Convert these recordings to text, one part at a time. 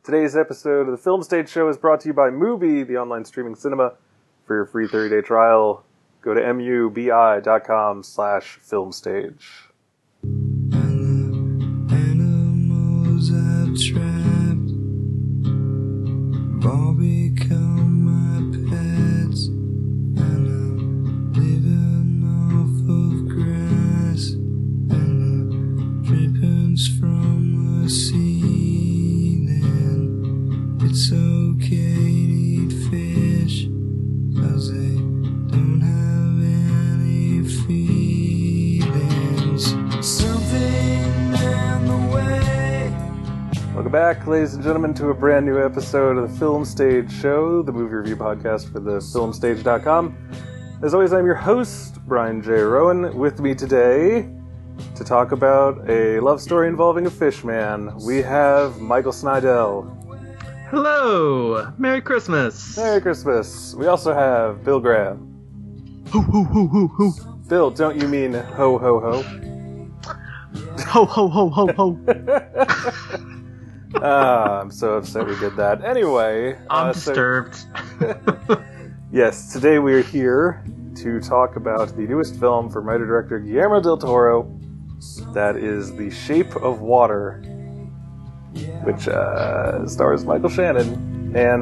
Today's episode of the Film Stage Show is brought to you by Mubi, the online streaming cinema. For your free 30-day trial, go to mubi.com/filmstage. Animals I've trapped have all become my pets, and I'm living off of grass and the drippings from the ceiling. It's okay to eat fish, 'cause they don't have any feelings. Something in the way. Welcome back, ladies and gentlemen, to a brand new episode of the Film Stage Show, the movie review podcast for the filmstage.com. As always, I'm your host, Brian J. Rowan. With me today to talk about a love story involving a fish man, we have Michael Snydell. Hello! Merry Christmas! Merry Christmas! We also have Bill Graham. Ho ho ho ho ho! Bill, don't you mean ho ho ho? Ho ho ho ho ho! I'm so upset we did that. Anyway, I'm disturbed. Yes, today we are here to talk about the newest film from writer-director Guillermo del Toro. That is The Shape of Water, which stars Michael Shannon and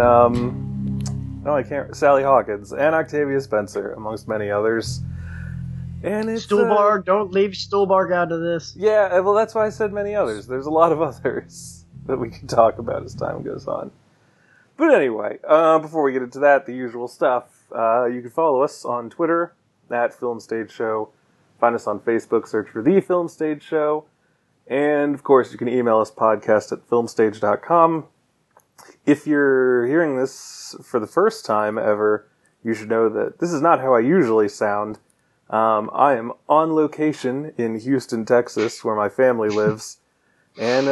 Sally Hawkins and Octavia Spencer, amongst many others. And it's Stuhlbarg, don't leave Stuhlbarg out of this. Yeah, well, that's why I said many others. There's a lot of others that we can talk about as time goes on. But anyway, before we get into that, the usual stuff, you can follow us on Twitter, at Film Stage Show. Find us on Facebook, search for The Film Stage Show. And, of course, you can email us, podcast@filmstage.com. If you're hearing this for the first time ever, you should know that this is not how I usually sound. I am on location in Houston, Texas, where my family lives. And,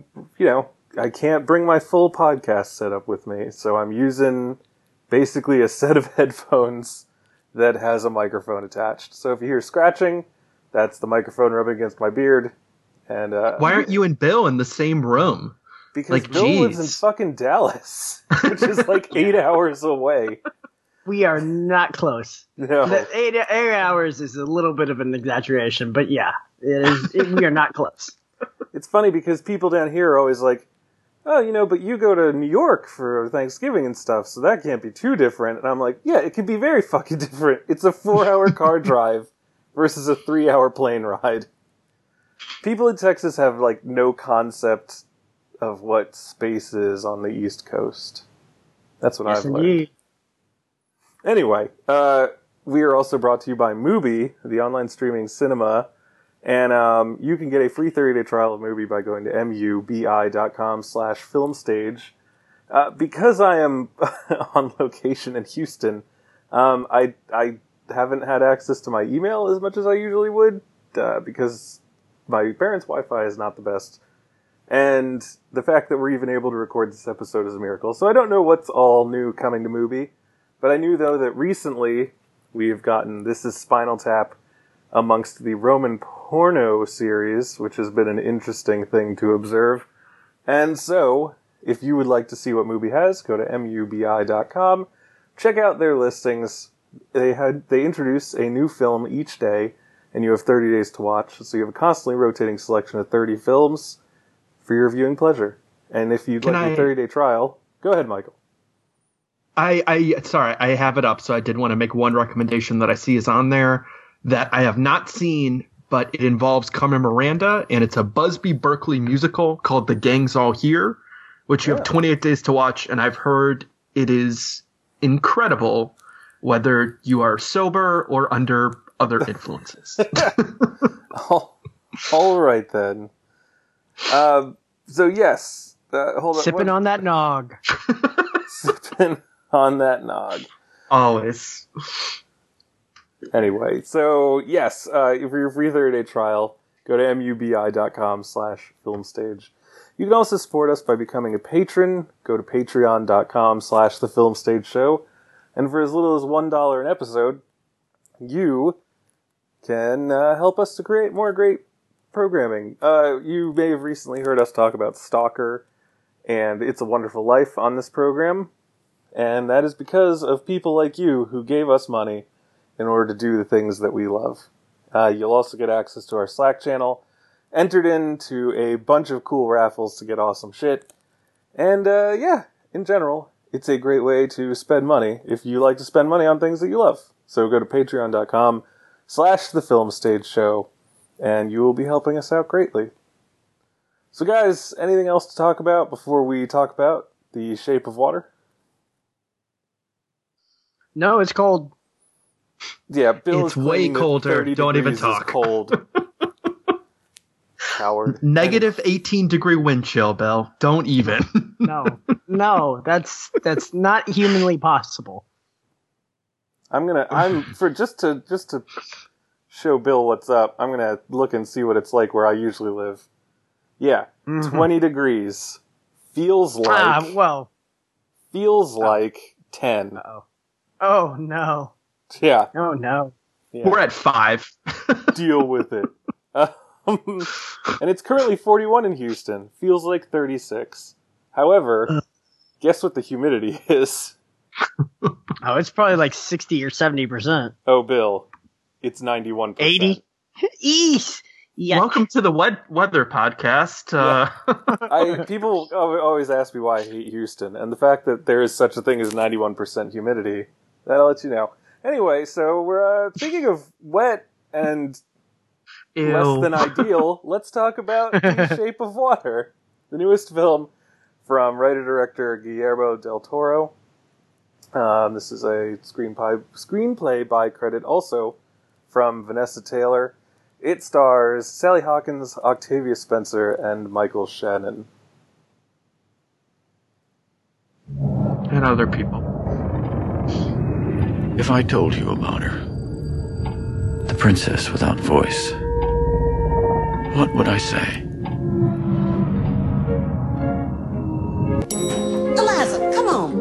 I can't bring my full podcast setup with me, so I'm using basically a set of headphones that has a microphone attached. So if you hear scratching, that's the microphone rubbing against my beard. And why aren't you and Bill in the same room? Because Bill lives in fucking Dallas, which is like 8 hours away. We are not close. No. The 8 hours is a little bit of an exaggeration, but yeah, we are not close. It's funny because people down here are always like, oh, but you go to New York for Thanksgiving and stuff, so that can't be too different. And I'm like, yeah, it can be very fucking different. It's a 4-hour car drive versus a 3-hour plane ride. People in Texas have, no concept of what space is on the East Coast. That's what I've learned. Indeed. Anyway, we are also brought to you by Mubi, the online streaming cinema. And you can get a free 30-day trial of Mubi by going to mubi.com/filmstage. Because I am on location in Houston, I haven't had access to my email as much as I usually would, because my parents' Wi-Fi is not the best. And the fact that we're even able to record this episode is a miracle. So I don't know what's all new coming to Mubi. But I knew, though, that recently we have gotten This Is Spinal Tap amongst the Roman porno series, which has been an interesting thing to observe. And so, if you would like to see what Mubi has, go to mubi.com. Check out their listings. They introduce a new film each day, and you have 30 days to watch. So you have a constantly rotating selection of 30 films for your viewing pleasure. And if you'd like a 30-day trial, go ahead, Michael. Sorry, I have it up, so I did want to make one recommendation that I see is on there that I have not seen, but it involves Carmen Miranda, and it's a Busby Berkeley musical called The Gang's All Here, which you have 28 days to watch, and I've heard it is incredible, whether you are sober or under other influences. All right, then. So, yes. Hold on. Sipping on that nog. Sipping on that nog. Always. Anyway, so yes, for your free 30-day trial, go to mubi.com/filmstage. You can also support us by becoming a patron. Go to patreon.com/thefilmstageshow. And for as little as $1 an episode, you can help us to create more great programming. You may have recently heard us talk about Stalker and It's a Wonderful Life on this program. And that is because of people like you who gave us money in order to do the things that we love. You'll also get access to our Slack channel, entered into a bunch of cool raffles to get awesome shit. And, in general, it's a great way to spend money if you like to spend money on things that you love. So go to patreon.com/thefilmstageshow, and you will be helping us out greatly. So guys, anything else to talk about before we talk about The Shape of Water? No, it's cold. Yeah, Bill It's is way claiming that colder. 30 Don't even degrees is talk. cold. Coward. Negative 18-degree wind chill, Bill. Don't even. No, that's not humanly possible. Just to show Bill what's up, I'm gonna look and see what it's like where I usually live. Yeah, 20 degrees. Feels like like 10. Uh-oh. Oh no. Yeah. Oh no. Yeah. We're at 5. Deal with it. And it's currently 41 in Houston. Feels like 36. However, guess what the humidity is? Oh, it's probably like 60 or 70%. Oh, Bill, it's 91%. 80? Eesh! Yeah. Welcome to the weather podcast. People always ask me why I hate Houston, and the fact that there is such a thing as 91% humidity, that'll let you know. Anyway, so we're thinking of wet and Ew. less than ideal. Let's talk about The Shape of Water, the newest film from writer-director Guillermo del Toro. This is a screenplay by credit also from Vanessa Taylor. It stars Sally Hawkins, Octavia Spencer, and Michael Shannon. And other people. If I told you about her, the princess without voice, what would I say? Eliza, come on.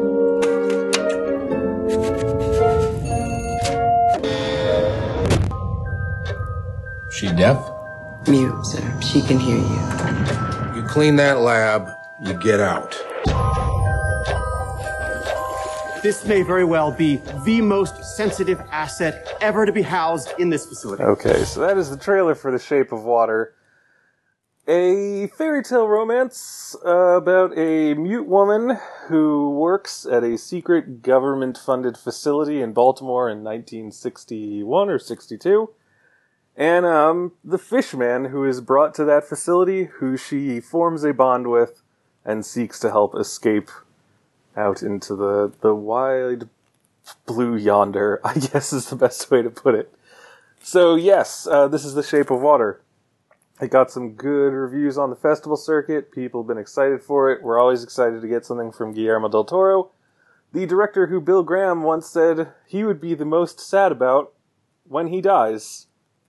She deaf? Mute, sir. She can hear you. You clean that lab, you get out. This may very well be the most sensitive asset ever to be housed in this facility. Okay, so that is the trailer for The Shape of Water. A fairy tale romance about a mute woman who works at a secret government-funded facility in Baltimore in 1961 or 62. And the fishman who is brought to that facility, who she forms a bond with and seeks to help escape out into the wide blue yonder, I guess is the best way to put it. So yes, this is The Shape of Water. It got some good reviews on the festival circuit. People have been excited for it. We're always excited to get something from Guillermo del Toro, the director who Bill Graham once said he would be the most sad about when he dies.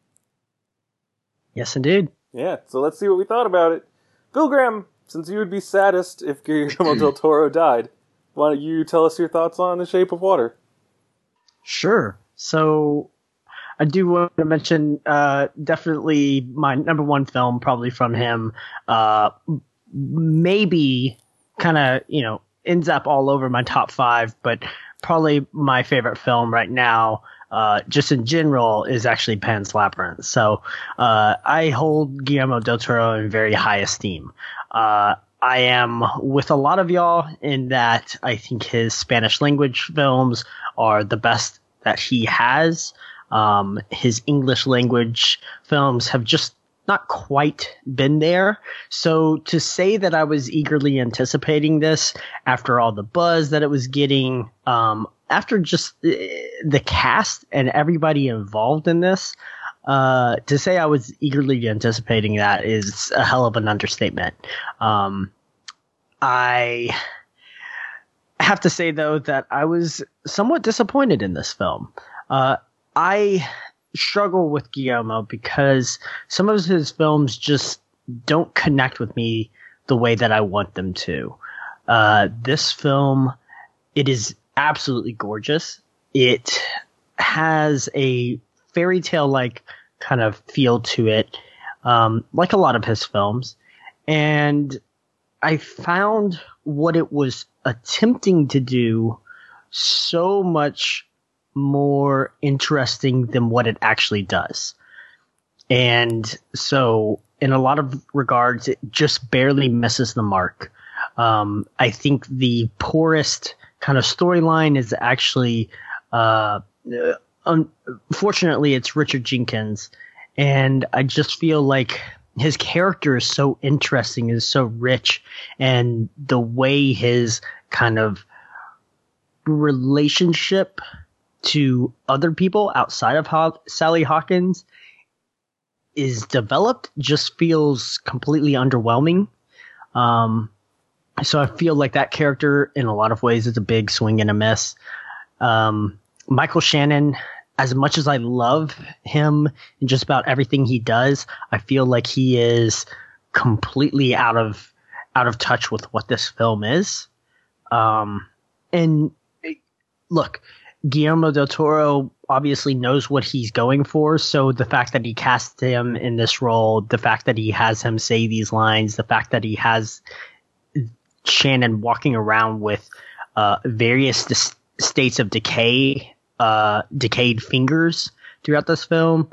Yes, indeed. Yeah, so let's see what we thought about it. Bill Graham, since you would be saddest if Guillermo del Toro died, why don't you tell us your thoughts on The Shape of Water? Sure. So I do want to mention definitely my number one film, probably from him. Maybe kind of, ends up all over my top 5, but probably my favorite film right now, just in general, is actually Pan's Labyrinth. So I hold Guillermo del Toro in very high esteem. I am with a lot of y'all in that I think his Spanish language films are the best that he has. His English language films have just not quite been there. So to say that I was eagerly anticipating this after all the buzz that it was getting, after just the cast and everybody involved in this, to say I was eagerly anticipating that is a hell of an understatement. I have to say, though, that I was somewhat disappointed in this film. I struggle with Guillermo because some of his films just don't connect with me the way that I want them to. This film, it is absolutely gorgeous. It has a fairy tale-like kind of feel to it, like a lot of his films. And I found what it was attempting to do so much more interesting than what it actually does. And so in a lot of regards, it just barely misses the mark. I think the poorest kind of storyline is actually, unfortunately, it's Richard Jenkins. And I just feel like his character is so interesting, is so rich, and the way his kind of relationship to other people outside of Sally Hawkins is developed just feels completely underwhelming. So I feel like that character in a lot of ways is a big swing and a miss. Michael Shannon, as much as I love him in just about everything he does, I feel like he is completely out of touch with what this film is. And look, Guillermo del Toro obviously knows what he's going for. So the fact that he cast him in this role, the fact that he has him say these lines, the fact that he has Shannon walking around with various states of decayed fingers throughout this film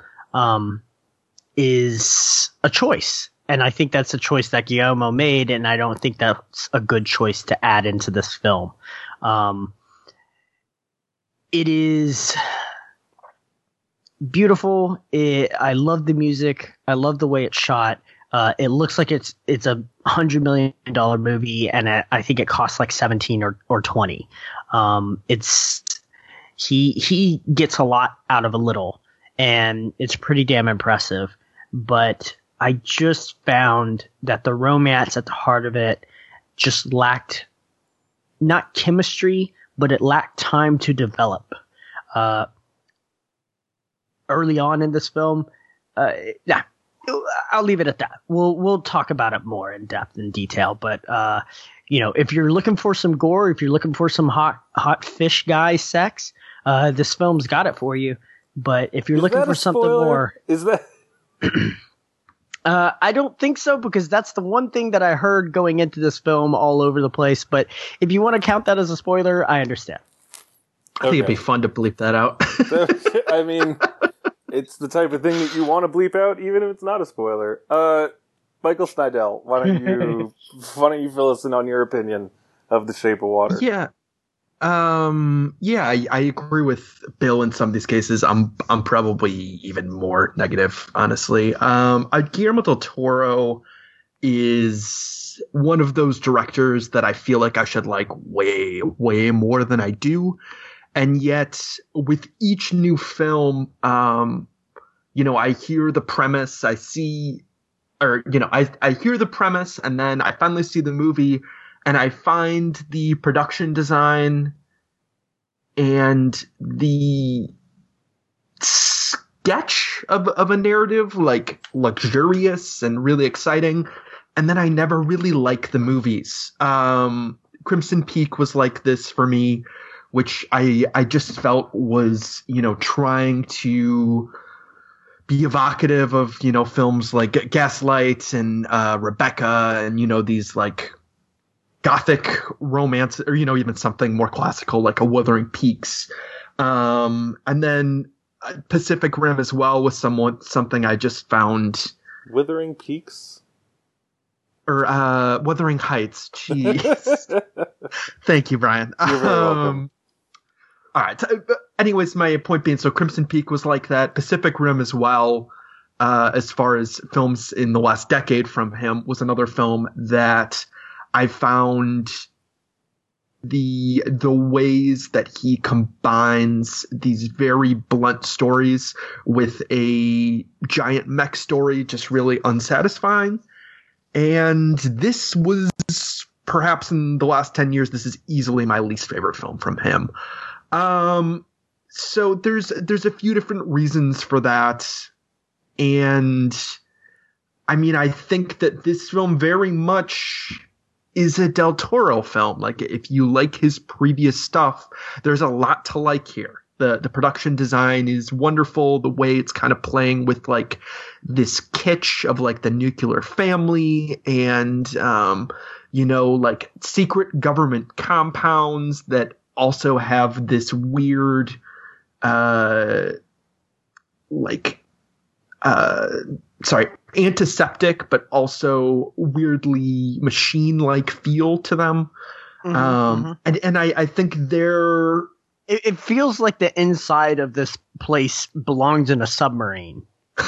is a choice. And I think that's a choice that Guillermo made, and I don't think that's a good choice to add into this film. It is beautiful. I love the music. I love the way it's shot. It looks like it's a $100 million movie, and I think it costs like 17 or 20. He gets a lot out of a little, and it's pretty damn impressive. But I just found that the romance at the heart of it just lacked not chemistry, but it lacked time to develop. Early on in this film, I'll leave it at that. We'll talk about it more in depth and detail. But if you're looking for some gore, if you're looking for some hot fish guy sex, this film's got it for you. But if you're looking for something more, is that? I don't think so, because that's the one thing that I heard going into this film all over the place. But if you want to count that as a spoiler, I understand. I think it'd be fun to bleep that out. I mean, it's the type of thing that you want to bleep out, even if it's not a spoiler. Michael Snydell, why don't you fill us in on your opinion of The Shape of Water? Yeah. I agree with Bill in some of these cases. I'm probably even more negative, honestly. Guillermo del Toro is one of those directors that I feel like I should like way, way more than I do. And yet with each new film, I hear the premise, I hear the premise, and then I finally see the movie, and I find the production design and the sketch of a narrative like luxurious and really exciting, and then I never really like the movies. Crimson Peak was like this for me, which I just felt was, trying to be evocative of, films like Gaslight and Rebecca and, these like gothic romance, or, even something more classical like a Wuthering Peaks. And then Pacific Rim as well was something I just found. Wuthering Peaks? Or Wuthering Heights. Jeez. Thank you, Brian. You're very welcome. All right. Anyways, my point being, so Crimson Peak was like that. Pacific Rim as well, as far as films in the last decade from him, was another film that I found the ways that he combines these very blunt stories with a giant mech story just really unsatisfying. And this was perhaps in the last 10 years, this is easily my least favorite film from him. So there's a few different reasons for that. And I mean, I think that this film very much is a Del Toro film. Like, if you like his previous stuff, there's a lot to like here. The production design is wonderful. The way it's kind of playing with like this kitsch of like the nuclear family and, like secret government compounds that also have this weird, antiseptic, but also weirdly machine-like feel to them. And I think they're... It feels like the inside of this place belongs in a submarine.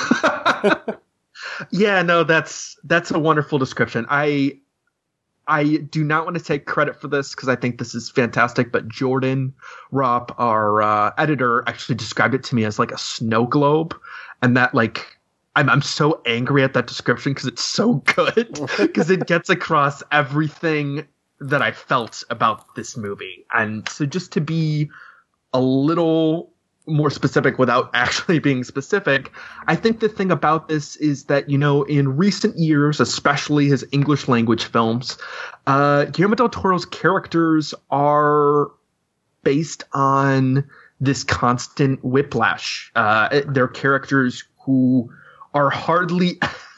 Yeah, no, that's a wonderful description. I do not want to take credit for this because I think this is fantastic, but Jordan Rupp, our editor, actually described it to me as like a snow globe, and that like I'm so angry at that description because it's so good because it gets across everything that I felt about this movie. And so just to be a little more specific without actually being specific, I think the thing about this is that, in recent years, especially his English language films, Guillermo del Toro's characters are based on this constant whiplash. They're characters who are hardly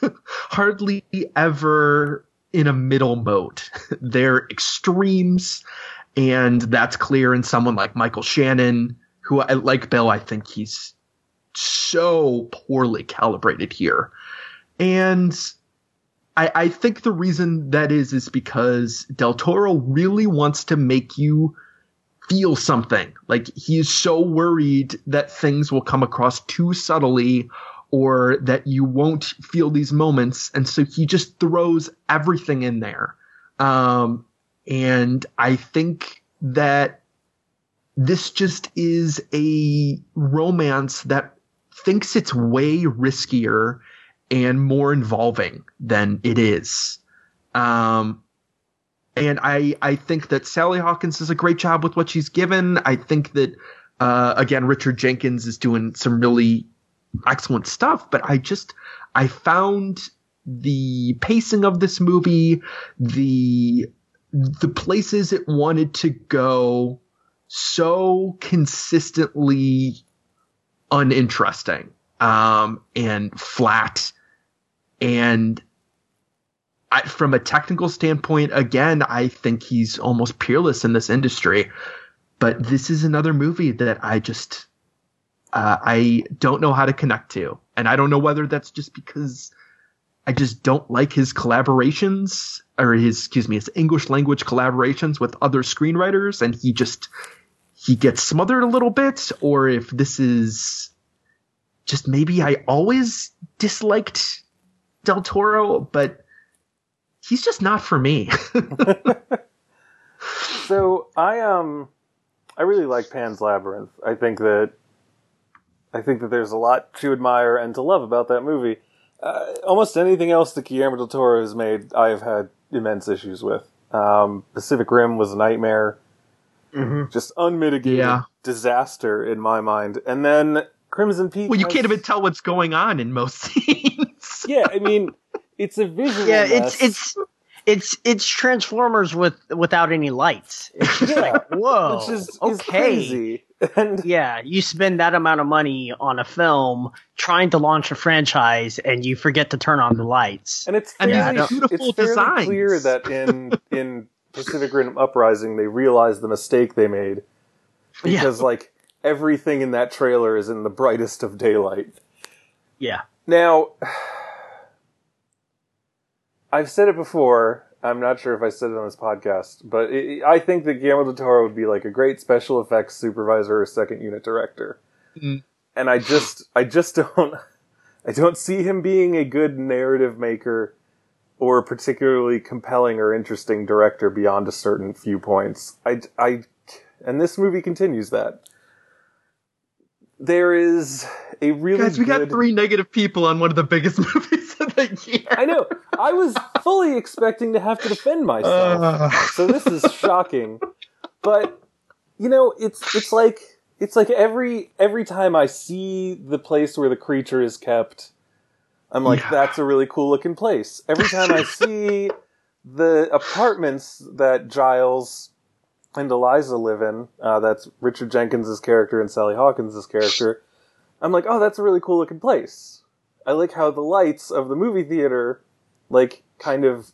ever in a middle mode. They're extremes, and that's clear in someone like Michael Shannon, who, like Bill, I think he's so poorly calibrated here. And I think the reason that is because Del Toro really wants to make you feel something. Like, he's so worried that things will come across too subtly or that you won't feel these moments. And so he just throws everything in there. And I think that this just is a romance that thinks it's way riskier and more involving than it is. And I think that Sally Hawkins does a great job with what she's given. I think that, again, Richard Jenkins is doing some really excellent stuff, but I found the pacing of this movie, the places it wanted to go, so consistently uninteresting, and flat. And from a technical standpoint, again, I think he's almost peerless in this industry. But this is another movie that I don't know how to connect to. And I don't know whether that's just because I just don't like his collaborations or his English language collaborations with other screenwriters, and he gets smothered a little bit, or if this is just maybe I always disliked Del Toro, but he's just not for me. So I really like Pan's Labyrinth. I think that there's a lot to admire and to love about that movie. Almost anything else that Guillermo del Toro has made, I have had immense issues with. Pacific Rim was a nightmare. Mm-hmm. Just unmitigated disaster in my mind. And then Crimson Peak. Well, you can't even tell what's going on in most scenes. Yeah, I mean, it's a visual mess. It's Transformers without any lights. It's just like, whoa, which is okay. Crazy. And yeah, you spend that amount of money on a film trying to launch a franchise, and you forget to turn on the lights. And it's fairly clear that in Pacific Rim Uprising, they realized the mistake they made. Because, everything in that trailer is in the brightest of daylight. Yeah. Now, I've said it before. I'm not sure if I said it on this podcast, but I think that Guillermo del Toro would be like a great special effects supervisor or second unit director. Mm. And I don't see him being a good narrative maker or a particularly compelling or interesting director beyond a certain few points. And this movie continues that. There is a really Guys, we got 3 negative people on one of the biggest movies of the year. I know. I was fully expecting to have to defend myself. So this is shocking. But, it's like every time I see the place where the creature is kept, I'm like, that's a really cool looking place. Every time I see the apartments that Giles and Eliza live in, that's Richard Jenkins' character and Sally Hawkins' character, I'm like, oh, that's a really cool looking place. I like how the lights of the movie theater, kind of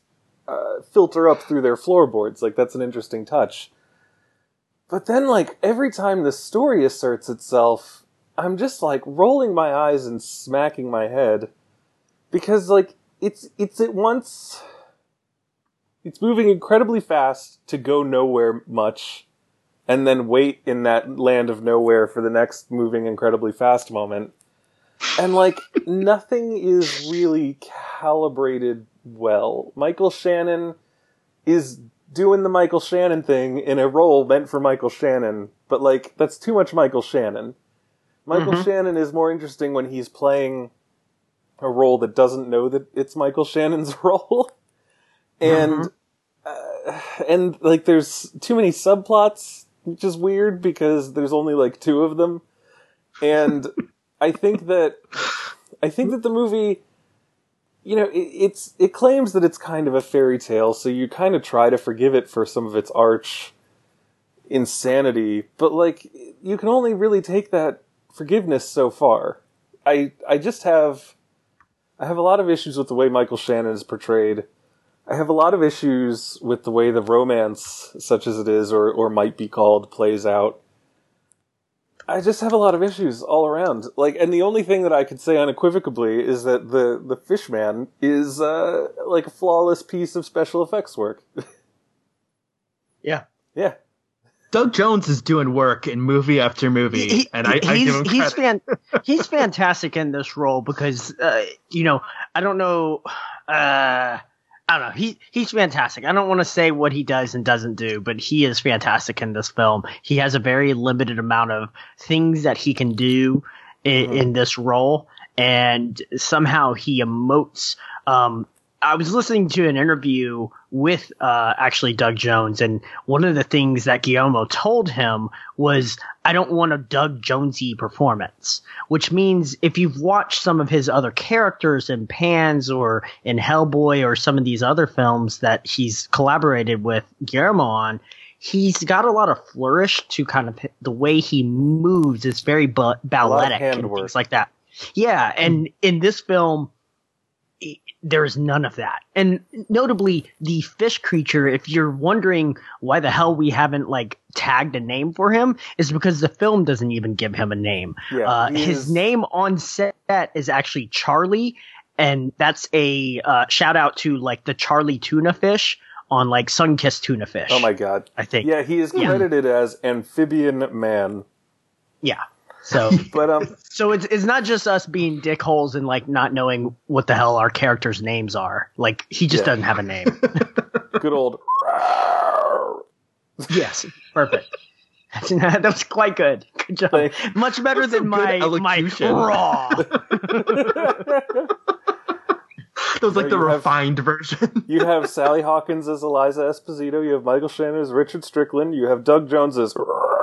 filter up through their floorboards. Like, that's an interesting touch. But then, like, every time the story asserts itself, I'm just, like, rolling my eyes and smacking my head. Because, like, it's at once... It's moving incredibly fast to go nowhere much, and then wait in that land of nowhere for the next moving incredibly fast moment. And, like, nothing is really calibrated well. Michael Shannon is doing the Michael Shannon thing in a role meant for Michael Shannon, but, like, that's too much Michael Shannon. Michael Shannon is more interesting when he's playing a role that doesn't know that it's Michael Shannon's role. And, and, like, there's too many subplots, which is weird because there's only, like, 2 of them. And I think that the movie, you know, it claims that it's kind of a fairy tale, so you kind of try to forgive it for some of its arch insanity, but, like, you can only really take that forgiveness so far. I have a lot of issues with the way Michael Shannon is portrayed. I have a lot of issues with the way the romance, such as it is, or might be called, plays out. I just have a lot of issues all around. Like, and the only thing that I could say unequivocally is that the Fishman is, like a flawless piece of special effects work. Yeah. Yeah. Doug Jones is doing work in movie after movie, I give him credit. He's fantastic in this role because, you know, I don't know, he's fantastic. I don't want to say what he does and doesn't do, but he is fantastic in this film. He has a very limited amount of things that he can do in this role, and somehow he emotes. I was listening to an interview with actually Doug Jones, and one of the things that Guillermo told him was, I don't want a Doug Jonesy performance, which means if you've watched some of his other characters in Pans or in Hellboy or some of these other films that he's collaborated with Guillermo on, he's got a lot of flourish to kind of the way he moves. It's very balletic and things like that. Yeah, and in this film, there's none of that. And notably, the fish creature, if you're wondering why the hell we haven't, like, tagged a name for him, is because the film doesn't even give him a name. Yeah, his name on set is actually Charlie, and that's a shout out to, like, the Charlie tuna fish on, like, Sunkissed tuna fish. Oh my god. I think. Yeah, he is credited as Amphibian Man. Yeah. So, but so it's not just us being dickholes and, like, not knowing what the hell our characters' names are. Like, he just doesn't have a name. Good old. Yes, perfect. That was quite good. Good job. Thanks. Much better than my raw. That was like the refined version. You have Sally Hawkins as Eliza Esposito. You have Michael Shannon as Richard Strickland. You have Doug Jones as...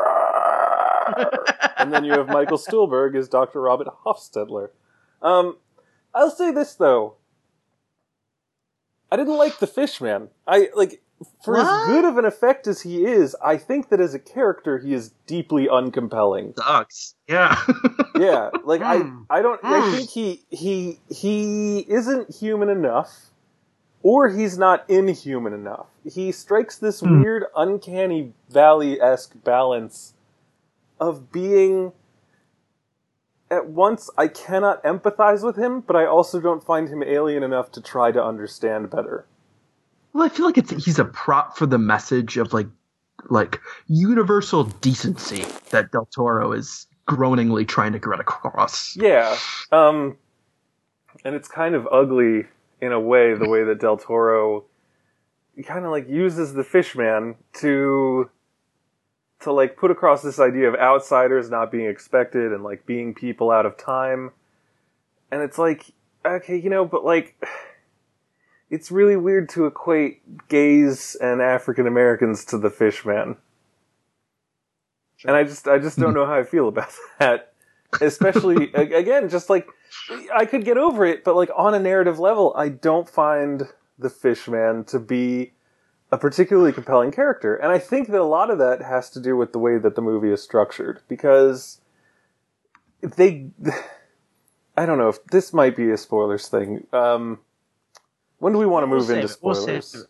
And then you have Michael Stuhlbarg as Dr. Robert Hofstadter. I'll say this, though. I didn't like the Fishman. For as good of an effect as he is, I think that as a character, he is deeply uncompelling. Sucks. Yeah. Yeah, like, I think he isn't human enough, or he's not inhuman enough. He strikes this weird, uncanny valley-esque balance of being, at once, I cannot empathize with him, but I also don't find him alien enough to try to understand better. Well, I feel like he's a prop for the message of, like universal decency that Del Toro is groaningly trying to get across. Yeah, and it's kind of ugly in a way, the way that Del Toro kind of, like, uses the Fishman to like put across this idea of outsiders not being expected and, like, being people out of time. And it's like, okay, you know, but, like, it's really weird to equate gays and African Americans to the Fishman. Sure. And I just don't know how I feel about that. Especially, again, just like, I could get over it, but, like, on a narrative level, I don't find the Fishman to be a particularly compelling character. And I think that a lot of that has to do with the way that the movie is structured. Because I don't know if this might be a spoilers thing. When do we want to move into spoilers?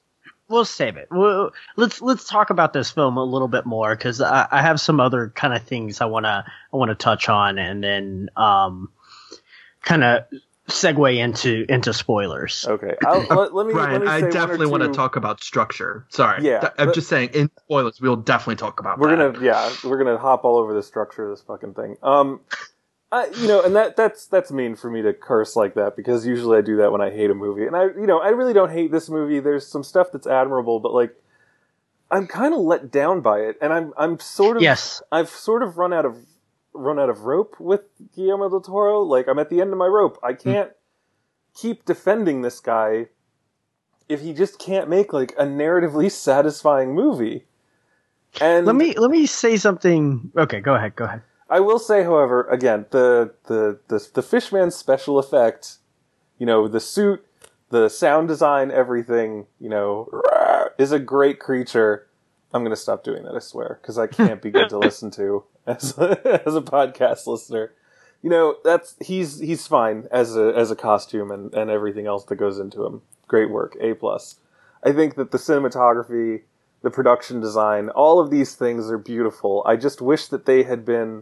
we'll save it. Let's talk about this film a little bit more, because I have some other kind of things I wanna touch on, and then kind of segue into spoilers. Okay, let me. Ryan, let me say I definitely want to two... talk about structure. Sorry, Yeah, I'm just saying in spoilers we'll definitely talk about. We're that. gonna hop all over the structure of this fucking thing. And that's mean for me to curse like that, because usually I do that when I hate a movie, and I really don't hate this movie. There's some stuff that's admirable, but like, I'm kind of let down by it, and I'm sort of I've sort of run out of rope with Guillermo del Toro. Like, I'm at the end of my rope. I can't keep defending this guy if he just can't make like a narratively satisfying movie. And let me say something. Okay, go ahead. I will say, however, again, the Fishman special effect, the suit, the sound design, everything, is a great creature. I'm going to stop doing that, I swear, because I can't be good to listen to as a podcast listener. He's fine as a costume and everything else that goes into him. Great work, A+. I think that the cinematography, the production design, all of these things are beautiful. I just wish that they had been,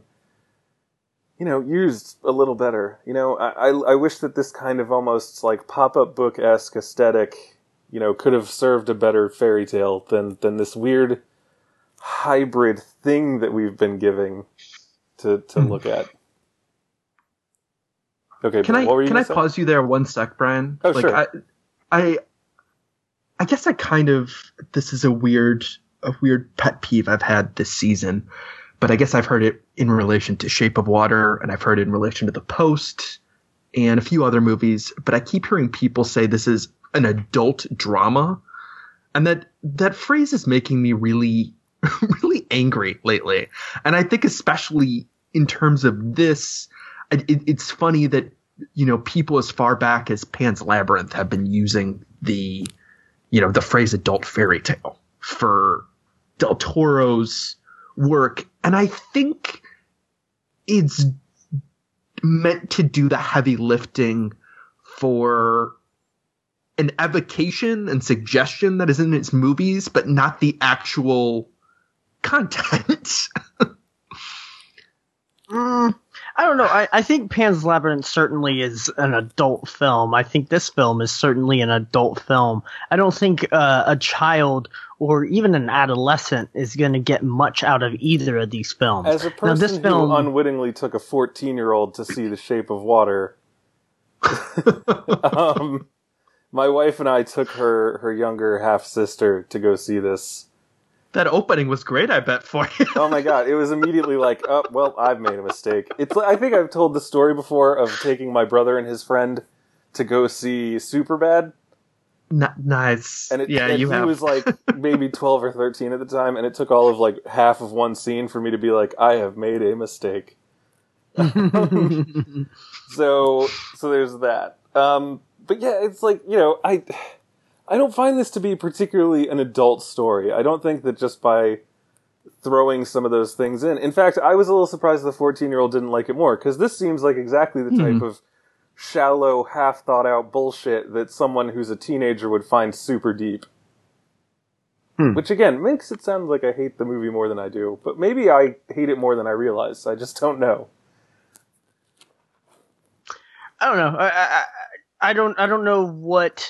used a little better. I wish that this kind of almost like pop-up book-esque aesthetic, could have served a better fairy tale than this weird hybrid thing that we've been giving to look at. Okay, can I pause you there 1 sec, Brian? Oh, sure. I guess this is a weird pet peeve I've had this season, but I guess I've heard it in relation to Shape of Water, and I've heard it in relation to The Post and a few other movies, but I keep hearing people say this is an adult drama, and that phrase is making me really, really angry lately. And I think especially in terms of this, it's funny that, people as far back as Pan's Labyrinth have been using the phrase adult fairy tale for Del Toro's work. And I think it's meant to do the heavy lifting for an evocation and suggestion that is in its movies, but not the actual content. I don't know. I think Pan's Labyrinth certainly is an adult film. I think this film is certainly an adult film. I don't think a child or even an adolescent is going to get much out of either of these films. As a person who unwittingly took a 14-year-old to see The Shape of Water, my wife and I took her younger half-sister to go see this. That opening was great, I bet, for you. Oh my god, it was immediately like, oh, well, I've made a mistake. I think I've told the story before of taking my brother and his friend to go see Superbad. Nice. And he was like maybe 12 or 13 at the time, and it took all of like half of one scene for me to be like, I have made a mistake. So there's that. But yeah, it's like, I don't find this to be particularly an adult story. I don't think that just by throwing some of those things in fact, I was a little surprised the 14-year-old didn't like it more, because this seems like exactly the type of shallow, half-thought-out bullshit that someone who's a teenager would find super deep. Which, again, makes it sound like I hate the movie more than I do, but maybe I hate it more than I realize. I just don't know. I don't know. I don't know what...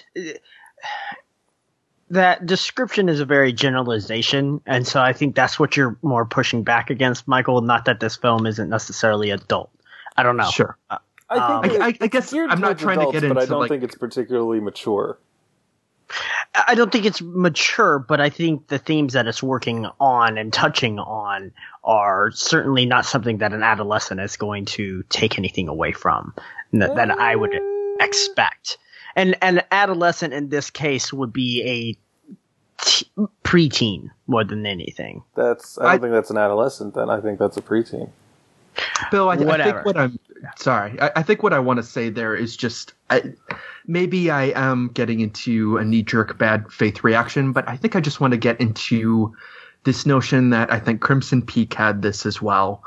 That description is a very generalization, and so I think that's what you're more pushing back against, Michael. Not that this film isn't necessarily adult. I don't know. Sure. I guess I'm not trying to get into, but I don't think it's particularly mature. I don't think it's mature, but I think the themes that it's working on and touching on are certainly not something that an adolescent is going to take anything away from that I would expect. And an adolescent in this case would be a preteen more than anything. I don't think that's an adolescent then. I think that's a preteen. Bill, I think what I want to say there is just, maybe I am getting into a knee-jerk bad faith reaction, but I think I just want to get into this notion that I think Crimson Peak had this as well,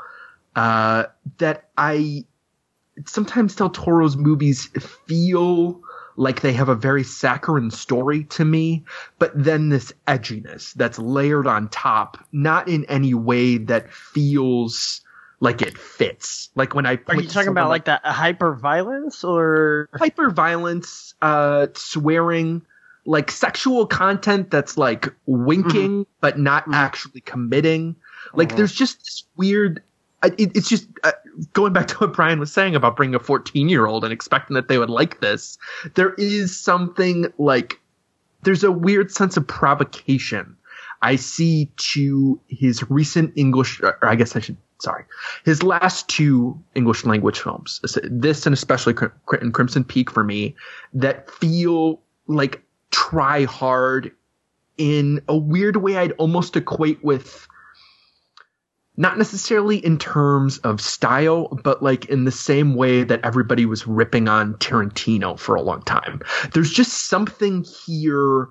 that sometimes Del Toro's movies feel like they have a very saccharine story to me, but then this edginess that's layered on top, not in any way that feels like it fits. Like when I Are you talking about like that hyper violence or hyper violence, swearing, like sexual content that's like winking but not actually committing? Like there's just this weird. It's just going back to what Brian was saying about bringing a 14-year-old and expecting that they would like this. There is something like there's a weird sense of provocation I see to his recent English, or I guess I should. Sorry, his last two English language films, this and especially Crimson Peak for me, that feel like try hard in a weird way I'd almost equate with, not necessarily in terms of style, but like in the same way that everybody was ripping on Tarantino for a long time. There's just something here,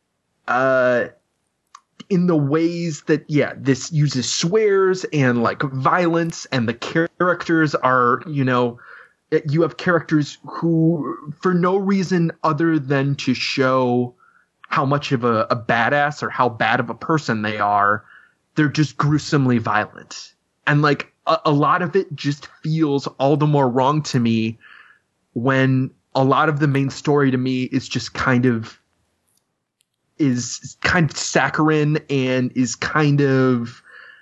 in the ways that, this uses swears and like violence, and the characters are, you have characters who, for no reason other than to show how much of a badass or how bad of a person they are, they're just gruesomely violent. And like a lot of it just feels all the more wrong to me when a lot of the main story to me is just kind of saccharine and is kind of,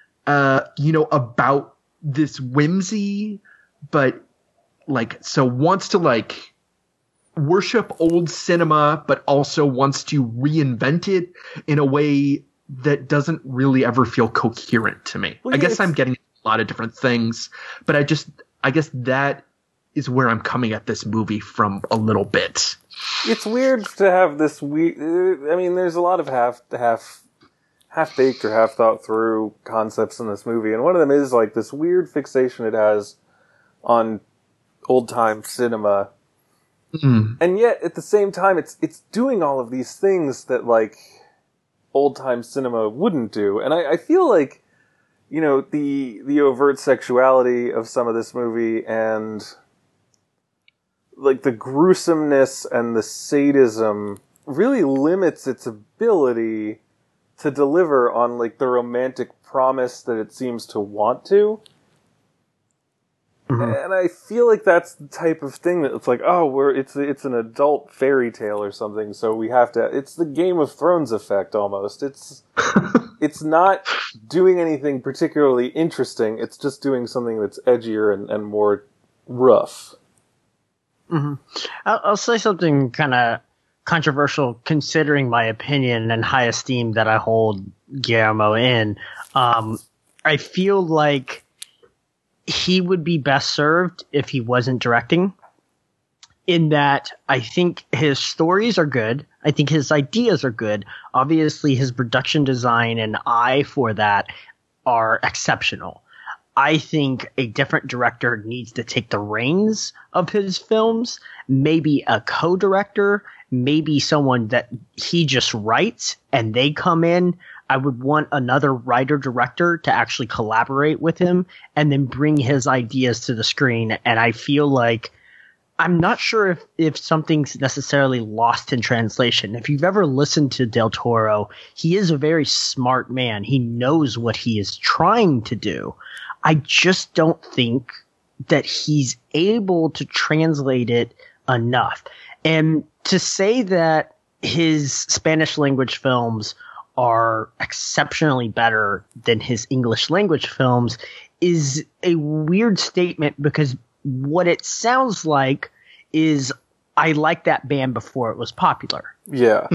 about this whimsy, but like, so wants to like worship old cinema, but also wants to reinvent it in a way that doesn't really ever feel coherent to me. Well, I guess I'm getting a lot of different things, but I guess that is where I'm coming at this movie from a little bit. It's weird to have this I mean, there's a lot of half-baked or half-thought-through concepts in this movie, and one of them is like this weird fixation it has on old-time cinema. And yet, at the same time, it's doing all of these things that, like, old-time cinema wouldn't do. And I feel like, the overt sexuality of some of this movie and, like, the gruesomeness and the sadism really limits its ability to deliver on, like, the romantic promise that it seems to want to. And I feel like that's the type of thing that it's like, it's an adult fairy tale or something, so we have to. It's the Game of Thrones effect almost. It's not doing anything particularly interesting. It's just doing something that's edgier and more rough. I'll say something kind of controversial, considering my opinion and high esteem that I hold Guillermo in. I feel like he would be best served if he wasn't directing, in that I think his stories are good. I think his ideas are good. Obviously, his production design and eye for that are exceptional. I think a different director needs to take the reins of his films, maybe a co-director, maybe someone that he just writes and they come in. I would want another writer-director to actually collaborate with him and then bring his ideas to the screen. And I feel like I'm not sure if something's necessarily lost in translation. If you've ever listened to Del Toro, he is a very smart man. He knows what he is trying to do. I just don't think that he's able to translate it enough. And to say that his Spanish language films are exceptionally better than his English language films is a weird statement, because what it sounds like is, I liked that band before it was popular. Yeah.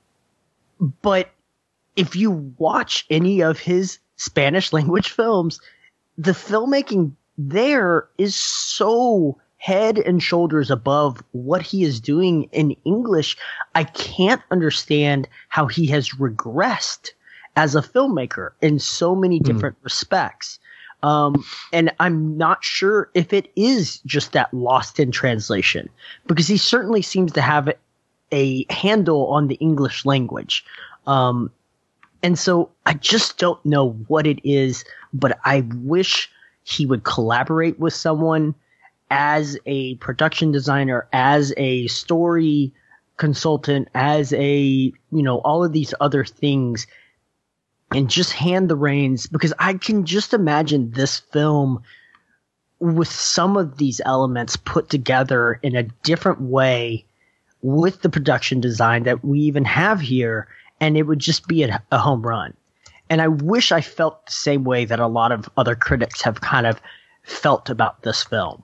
But if you watch any of his Spanish language films, the filmmaking there is so head and shoulders above what he is doing in English. I can't understand how he has regressed as a filmmaker in so many different respects. And I'm not sure if it is just that lost in translation, because he certainly seems to have a handle on the English language. And so I just don't know what it is, but I wish he would collaborate with someone as a production designer, as a story consultant, as a, all of these other things, and just hand the reins, because I can just imagine this film with some of these elements put together in a different way with the production design that we even have here, and it would just be a home run. And I wish I felt the same way that a lot of other critics have kind of felt about this film.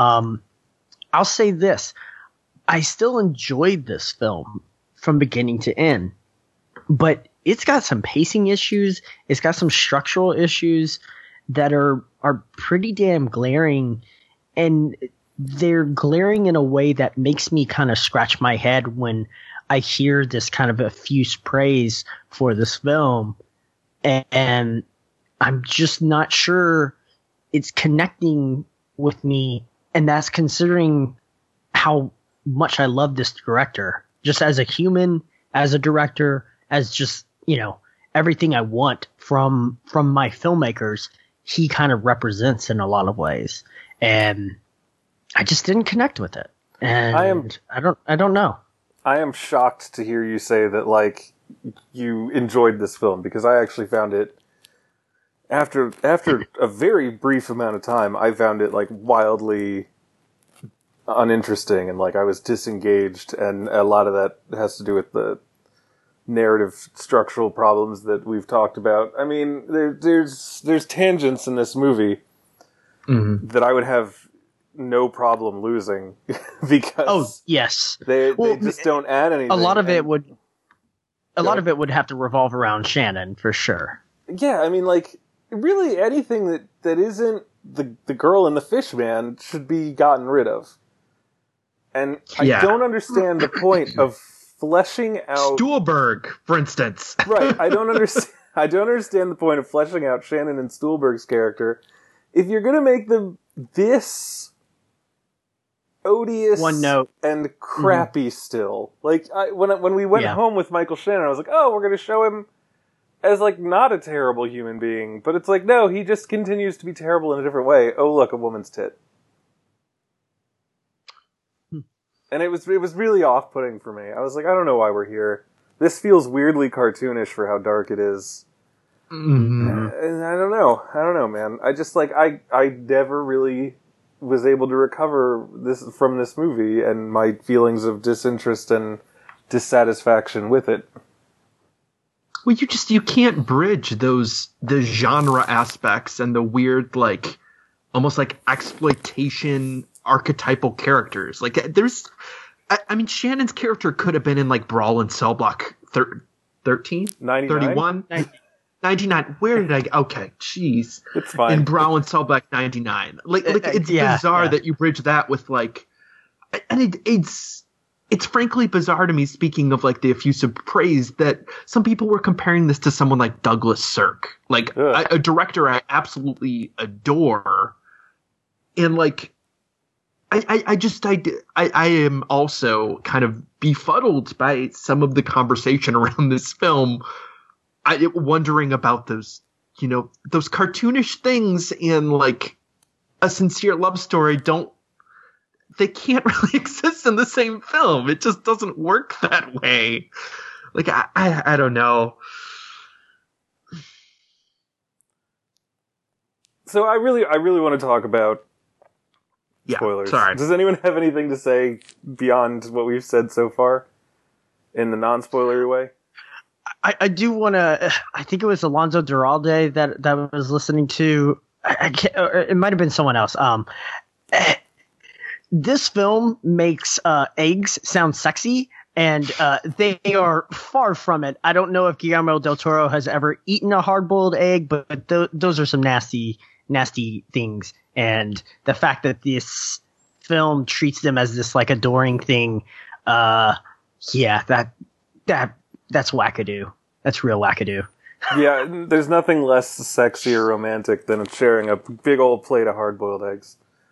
I'll say this. I still enjoyed this film from beginning to end, but it's got some pacing issues. It's got some structural issues that are pretty damn glaring, and they're glaring in a way that makes me kind of scratch my head when I hear this kind of effuse praise for this film. And I'm just not sure it's connecting with me. And that's considering how much I love this director, just as a human, as a director, as just, everything I want from my filmmakers, he kind of represents in a lot of ways. And I just didn't connect with it. And I don't know. I am shocked to hear you say that, like, you enjoyed this film, because I actually found it, after a very brief amount of time, I found it, like, wildly uninteresting, and, like, I was disengaged, and a lot of that has to do with the narrative structural problems that we've talked about. I mean, there's tangents in this movie that I would have no problem losing because they just don't add anything. A lot of it would have to revolve around Shannon for sure. Yeah, I mean, like, really anything that isn't the girl and the fish man should be gotten rid of. And I don't understand the point of fleshing out Stuhlbarg, for instance. Right, I don't understand the point of fleshing out Shannon and Stuhlbarg's character if you're going to make them this odious and crappy still. Like, when we went home with Michael Shannon, I was like, oh, we're going to show him as, like, not a terrible human being. But it's like, no, he just continues to be terrible in a different way. Oh, look, a woman's tit. And it was really off-putting for me. I was like, I don't know why we're here. This feels weirdly cartoonish for how dark it is. And I don't know, man. I just, like, I never really was able to recover from this movie and my feelings of disinterest and dissatisfaction with it. Well, you can't bridge the genre aspects and the weird, like, almost like exploitation archetypal characters. Like, I mean, Shannon's character could have been in, like, Brawl and Cell Block 13? 99? 31? 99. Where did I go? Okay, jeez. It's fine. In Brawl and Cell Block 99. Like it's bizarre that you bridge that with, like, and it's frankly bizarre to me, speaking of, like, the effusive praise, that some people were comparing this to someone like Douglas Sirk, like a director I absolutely adore. And, like, I am also kind of befuddled by some of the conversation around this film. Wondering about those cartoonish things in, like, a sincere love story they can't really exist in the same film. It just doesn't work that way. Like, I don't know. So I really want to talk about spoilers. Sorry. Does anyone have anything to say beyond what we've said so far in the non-spoilery way? I do want to. I think it was Alonso Duralde that I was listening to. I can't, or it might have been someone else. This film makes eggs sound sexy, and they are far from it. I don't know if Guillermo del Toro has ever eaten a hard-boiled egg, but those are some nasty things. And the fact that this film treats them as this, like, adoring thing, that's wackadoo. That's real wackadoo. Yeah, there's nothing less sexy or romantic than sharing a big old plate of hard-boiled eggs.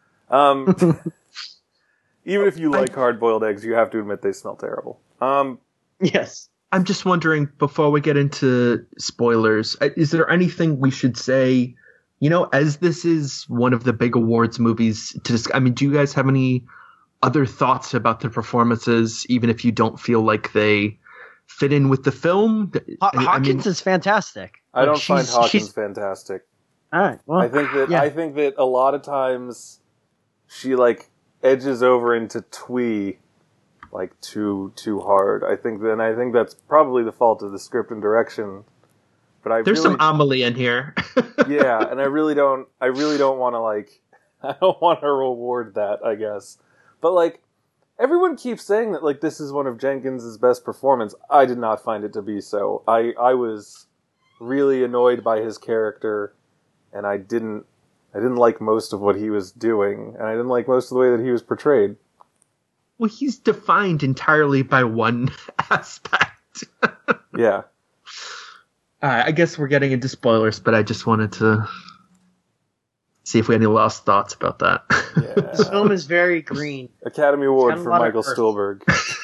Even if you like hard-boiled eggs, you have to admit they smell terrible. Yes. I'm just wondering, before we get into spoilers, is there anything we should say, as this is one of the big awards movies to discuss? I mean, do you guys have any other thoughts about the performances, even if you don't feel like they fit in with the film? Hawkins is fantastic. I don't find Hawkins fantastic. All right. Well, I think that a lot of times she like edges over into twee like too hard. I think that's probably the fault of the script and direction. But there's some Amelie in here. Yeah, and I really don't want to I don't want to reward that, I guess. But like everyone keeps saying that like this is one of Jenkins' best performance. I did not find it to be so. I was really annoyed by his character, and I didn't like most of what he was doing, and I didn't like most of the way that he was portrayed. Well, he's defined entirely by one aspect. Yeah. I guess we're getting into spoilers, but I just wanted to see if we had any last thoughts about that. Yeah. This film is very green. Academy Award for Michael Stuhlbarg.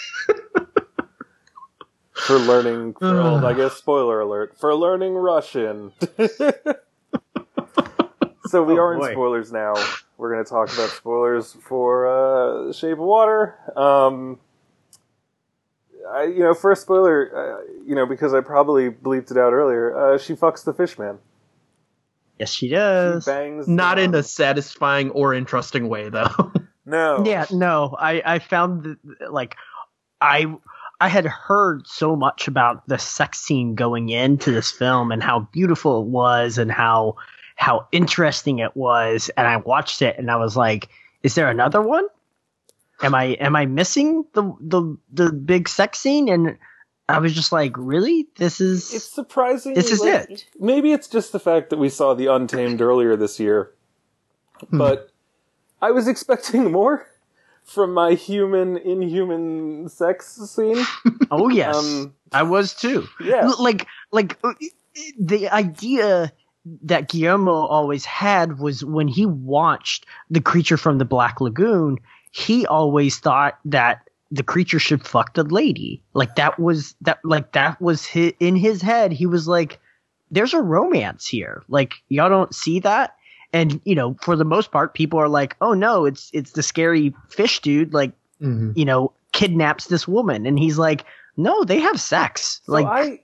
For learning, I guess spoiler alert, for learning Russian. So we are in spoilers now. We're going to talk about spoilers for Shape of Water. First spoiler, because I probably bleeped it out earlier, she fucks the fish man. Yes, she does. She bangs Not in a satisfying or interesting way, though. No. Yeah, no. I found that, I had heard so much about the sex scene going into this film and how beautiful it was and how interesting it was, and I watched it and I was like, is there another one? Am I missing the big sex scene? And I was just like, really? It's surprising. This is it. Maybe it's just the fact that we saw The Untamed earlier this year. But I was expecting more from my inhuman sex scene. Oh yes. I was too. Yeah. Like the idea that Guillermo always had was when he watched The Creature from the Black Lagoon, he always thought that the creature should fuck the lady. That was in his head. He was like, there's a romance here. Like, y'all don't see that? And, for the most part, people are like, oh no, it's the scary fish dude, kidnaps this woman. And he's like, no, they have sex. So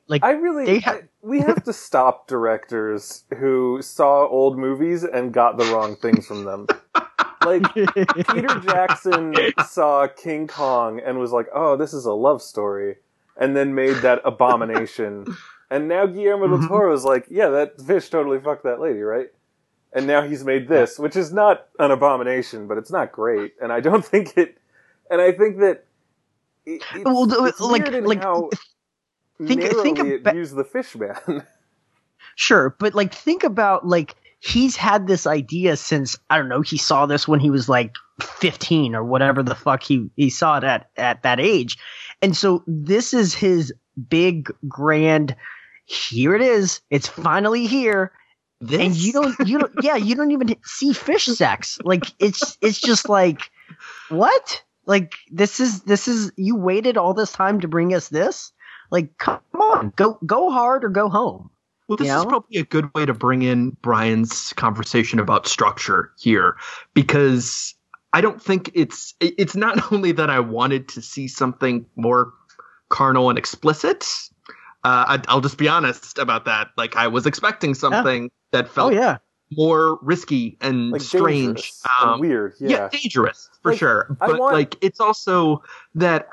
we have to stop directors who saw old movies and got the wrong things from them. Like, Peter Jackson saw King Kong and was like, oh, this is a love story, and then made that abomination. And now Guillermo del Toro is like, yeah, that fish totally fucked that lady, right? And now he's made this, which is not an abomination, but it's not great. And I don't think it... And I think that it's weird in how narrowly it views the fish man. Sure, but think about he's had this idea since, I don't know, he saw this when he was 15 or whatever the fuck he saw it at that age. And so this is his big, grand, here it is. It's finally here. This? And you don't even see fish sex. It's just what? This is, you waited all this time to bring us this? Come on, go hard or go home. Well, this is probably a good way to bring in Brian's conversation about structure here, because I don't think it's not only that I wanted to see something more carnal and explicit. I'll just be honest about that. I was expecting something that felt more risky and strange, and weird. Yeah, dangerous for sure. But it's also that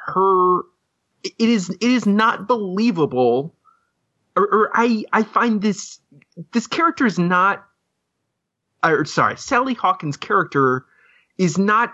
it is not believable. Or I find this character is not, Sally Hawkins' character is not,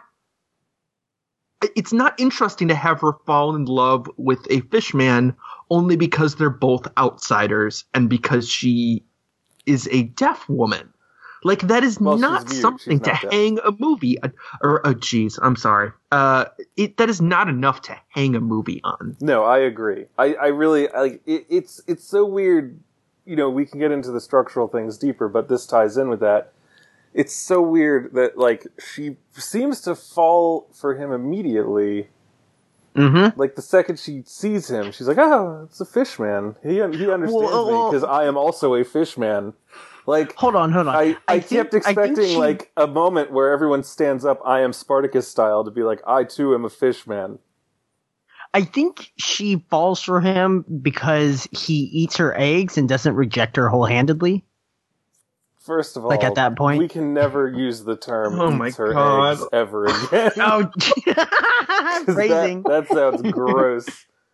it's not interesting to have her fall in love with a fishman only because they're both outsiders and because she is a deaf woman. That is not something to hang a movie, I'm sorry. That is not enough to hang a movie on. No, I agree. I really, it's so weird, we can get into the structural things deeper, but this ties in with that. It's so weird that, she seems to fall for him immediately. Mm-hmm. The second she sees him, she's like, oh, it's a fish man. He understands me because I am also a fish man. Like, Hold on. I kept expecting like a moment where everyone stands up, I am Spartacus style, to be like, I too am a fish man. I think she falls for him because he eats her eggs and doesn't reject her whole-handedly. First of all, Like at that point, we can never use the term Oh eats her God. eggs ever again. Oh, 'Cause phrasing. that sounds gross.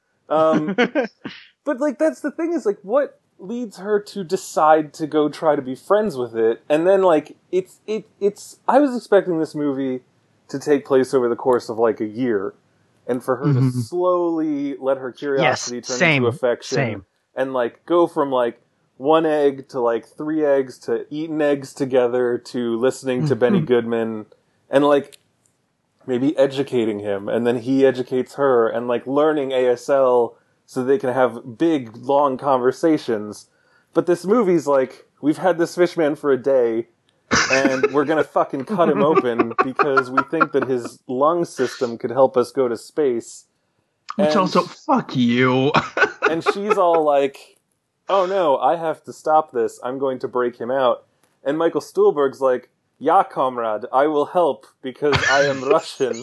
But like, that's the thing, is like, what leads her to decide to go try to be friends with it? And then like, it's, I was expecting this movie to take place over the course of like a year, and for her to slowly let her curiosity turn into affection, and like go from like 1 egg to like 3 eggs to eating eggs together to listening to Benny Goodman, and like maybe educating him, and then he educates her, and like learning ASL so they can have big, long conversations. But this movie's like, we've had this fish man for a day, and we're gonna fucking cut him open because we think that his lung system could help us go to space. Which And- also, fuck you. And she's all like, oh no, I have to stop this. I'm going to break him out. And Michael Stuhlbarg's like, ja, comrade, I will help because I am Russian.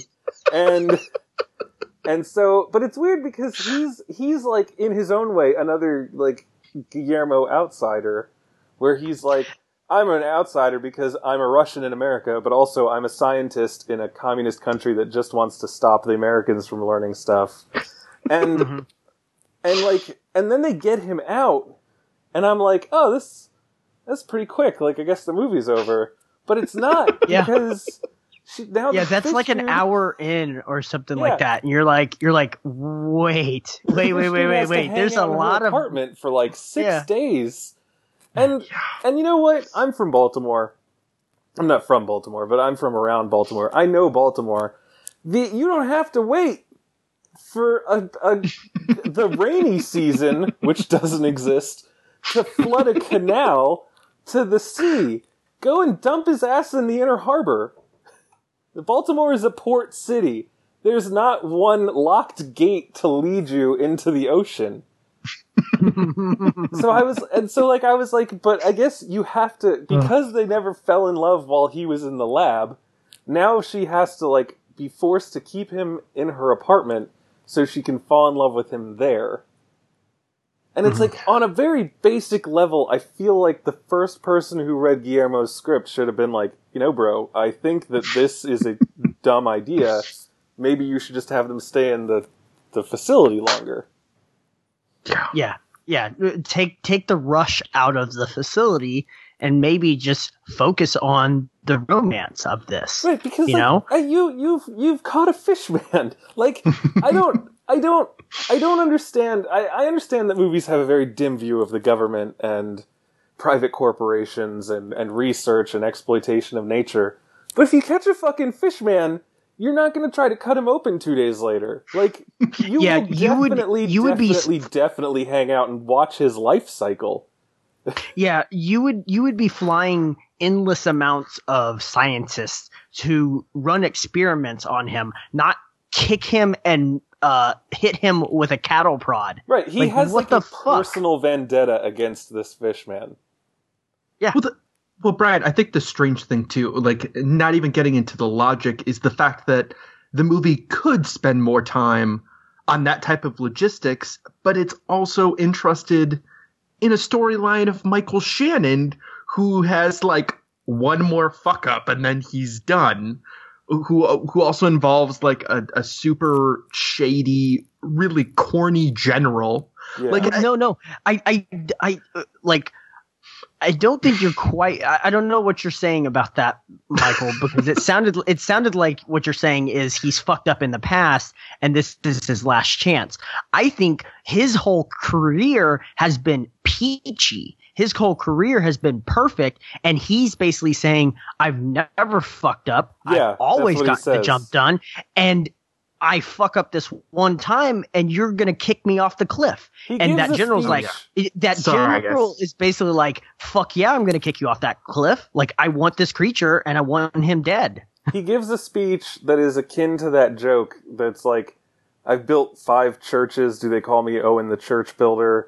And so, but it's weird because he's like, in his own way, another like Guillermo outsider, where he's like, I'm an outsider because I'm a Russian in America, but also I'm a scientist in a communist country that just wants to stop the Americans from learning stuff. And, and then they get him out, and I'm like, oh, that's pretty quick. Like, I guess the movie's over. But it's not, because that's like an hour in or something like that, and you're like, wait. There's a lot of apartment for like 6 days. And you know what? I'm from Baltimore. I'm not from Baltimore, but I'm from around Baltimore. I know Baltimore. You don't have to wait for the rainy season, which doesn't exist, to flood a canal to the sea. Go and dump his ass in the Inner Harbor. Baltimore is a port city. There's not one locked gate to lead you into the ocean. I was like, but I guess you have to, because they never fell in love while he was in the lab, now she has to like be forced to keep him in her apartment so she can fall in love with him there. And it's like, on a very basic level, I feel like the first person who read Guillermo's script should have been like, you know, bro, I think that this is a dumb idea. Maybe you should just have them stay in the facility longer. Yeah. Take the rush out of the facility and maybe just focus on the romance of this. Right, because you know, you've caught a fish man. Like, I don't understand. I understand that movies have a very dim view of the government and private corporations and research and exploitation of nature. But if you catch a fucking fish man, you're not going to try to cut him open 2 days later. Like, you will definitely hang out and watch his life cycle. Yeah, you would be flying endless amounts of scientists to run experiments on him, not kick him and hit him with a cattle prod. Right, he has like a personal vendetta against this fish man. Yeah. Well, Brad, I think the strange thing too, like not even getting into the logic, is the fact that the movie could spend more time on that type of logistics, but it's also interested in a storyline of Michael Shannon, who has like one more fuck up and then he's done, who also involves like a super shady, really corny general. Yeah. Like, no, I like, I don't think you're quite. I don't know what you're saying about that, Michael, because it sounded like what you're saying is he's fucked up in the past and this is his last chance. I think his whole career has been peachy. His whole career has been perfect, and he's basically saying, "I've never fucked up. Yeah, I've always that's what got the jump done, and I fuck up this one time, and you're gonna kick me off the cliff." And that general's like, general is basically like, "Fuck yeah, I'm gonna kick you off that cliff. Like, I want this creature, and I want him dead." He gives a speech that is akin to that joke that's like, I've built 5 churches, do they call me Owen the church builder?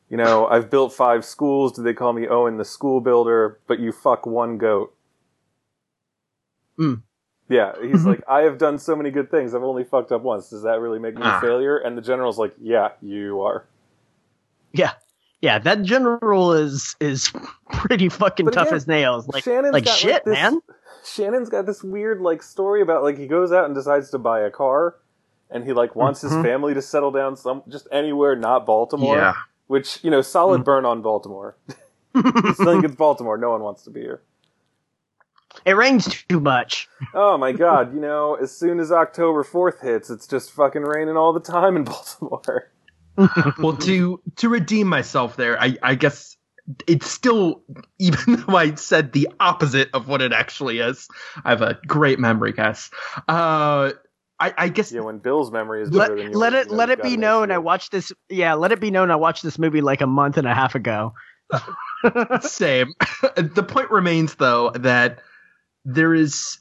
you know, I've built 5 schools. Do they call me Owen the school builder? But you fuck one goat. Mm. Yeah, he's like, I have done so many good things. I've only fucked up once. Does that really make me a failure? And the general's like, yeah, you are. Yeah. Yeah, that general is pretty fucking tough as nails. Like, shit, man. Shannon's got this weird, like, story about, like, he goes out and decides to buy a ar, and he, like, wants his family to settle down just anywhere, not Baltimore. Yeah. Which, you know, solid burn on Baltimore. It's like it's Baltimore. No one wants to be here. It rains too much. Oh my god, you know, as soon as October 4th hits, it's just fucking raining all the time in Baltimore. Well, to redeem myself there, I guess it's still, even though I said the opposite of what it actually is, I have a great memory, guys. I guess. Yeah, when Bill's memory is better than yours. Let it be known I watched this. Yeah, let it be known I watched this movie like a month and a half ago. Same. The point remains, though, that there is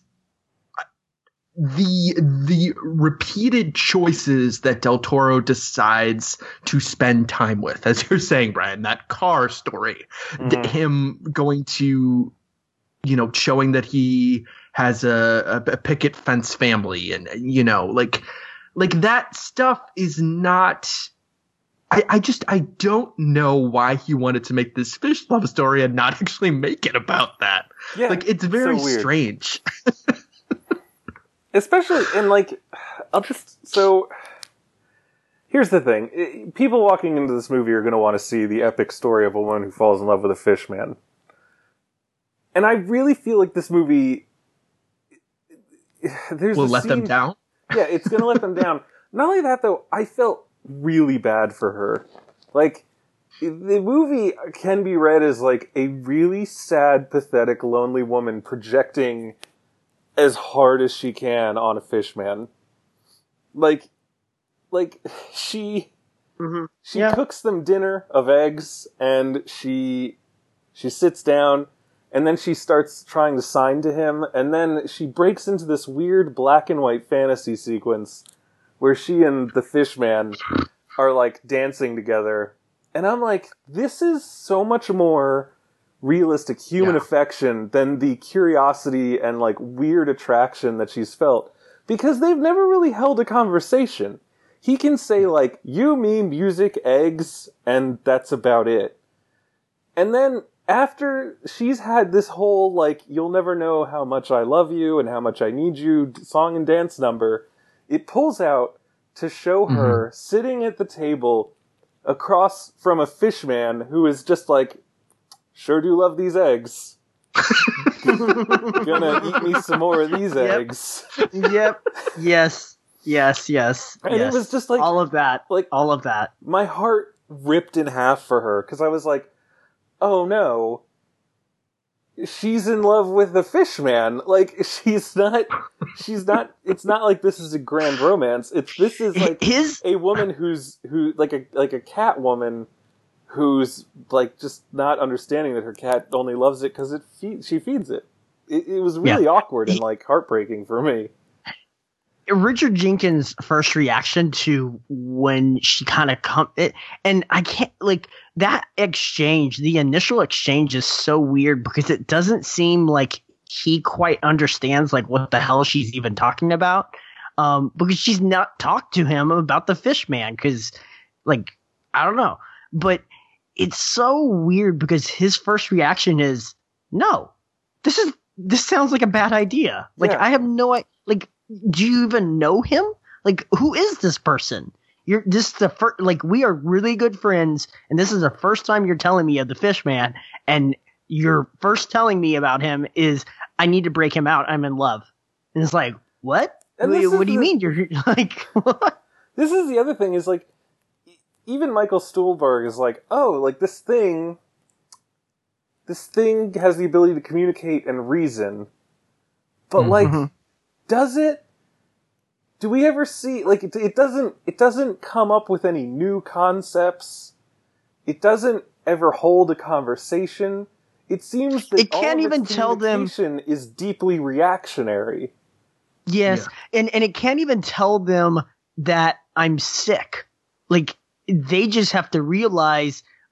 the repeated choices that Del Toro decides to spend time with, as you're saying, Brian, that car story, him going to, you know, showing that he has a picket fence family, and, you know, like that stuff is not. I don't know why he wanted to make this fish love story and not actually make it about that. Yeah, like, it's very so weird. strange. Especially in, like, so, here's the thing. People walking into this movie are going to want to see the epic story of a woman who falls in love with a fish man. And I really feel like this movie, will let them down? Yeah, it's going to let them down. Not only that, though, I felt really bad for her. Like, the movie can be read as, like, a really sad, pathetic, lonely woman projecting as hard as she can on a fish man. Like she cooks them dinner of eggs, and she sits down, and then she starts trying to sign to him, and then she breaks into this weird black and white fantasy sequence where she and the fish man are, like, dancing together. And I'm like, this is so much more realistic human affection than the curiosity and, like, weird attraction that she's felt. Because they've never really held a conversation. He can say, like, you, me, music, eggs, and that's about it. And then, after she's had this whole, like, you'll never know how much I love you and how much I need you song and dance number, it pulls out to show her sitting at the table across from a fish man who is just like, sure do love these eggs. Gonna eat me some more of these eggs. Yep. Yes. And it was just like all of that. Like all of that. My heart ripped in half for her because I was like, oh no, she's in love with the fish man. Like, she's not, it's not like this is a grand romance. This is like a woman who like a cat woman who's, like, just not understanding that her cat only loves it because she feeds it. It was really awkward and, like, heartbreaking for me. Richard Jenkins' first reaction to when she kind of and I can't, like, that exchange, the initial exchange is so weird because it doesn't seem like he quite understands, like, what the hell she's even talking about. Because she's not talked to him about the fish man because, like, I don't know. But it's so weird because his first reaction is, no, this sounds like a bad idea. Like, I have no idea. Like, do you even know him? Like, who is this person? We are really good friends, and this is the first time you're telling me of the fish man, and your first telling me about him is, I need to break him out, I'm in love. And it's like, what? What do you mean? You're like, what? This is the other thing, is like, even Michael Stuhlbarg is like, oh, like, this thing has the ability to communicate and reason, but like, does it? Do we ever see, like, it doesn't come up with any new concepts. It doesn't ever hold a conversation. It seems that it can't even tell them is deeply reactionary. Yes, and it can't even tell them that I'm sick. Like, they just have to realize,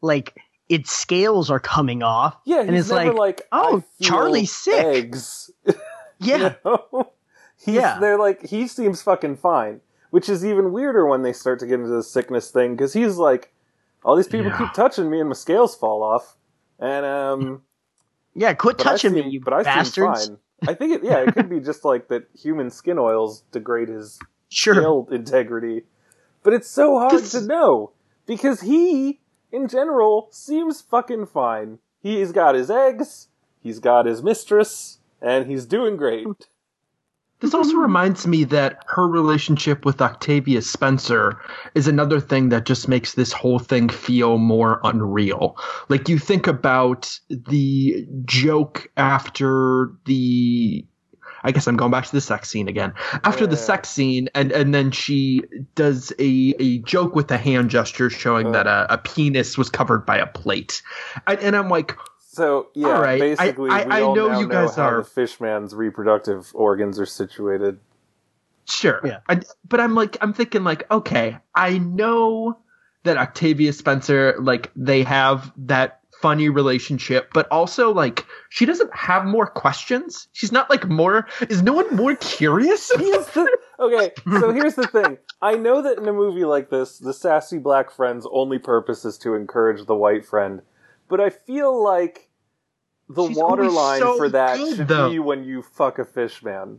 like its scales are coming off. Yeah, and it's never oh, I feel Charlie's sick. Eggs. Yeah. You know? They're like, he seems fucking fine, which is even weirder when they start to get into the sickness thing, because he's like, all these people keep touching me and my scales fall off, and yeah, quit touching me, you bastards. Seem fine. I think it could be just like that human skin oils degrade his scale integrity, but it's so hard to know, because he, in general, seems fucking fine. He's got his eggs, he's got his mistress, and he's doing great. This also reminds me that her relationship with Octavia Spencer is another thing that just makes this whole thing feel more unreal. Like, you think about the joke after the... I guess I'm going back to the sex scene again. After the sex scene, and then she does a joke with a hand gesture showing that a penis was covered by a plate. And I'm like... So, yeah, all right. basically, I know you guys how are... the fishman's reproductive organs are situated. Sure. Yeah. But I'm thinking, like, okay, I know that Octavia Spencer, like, they have that funny relationship, but also, like, she doesn't have more questions. She's not, like, is no one more curious? Okay, so here's the thing. I know that in a movie like this, the sassy black friend's only purpose is to encourage the white friend. But I feel like the waterline for that should be when you fuck a fish man.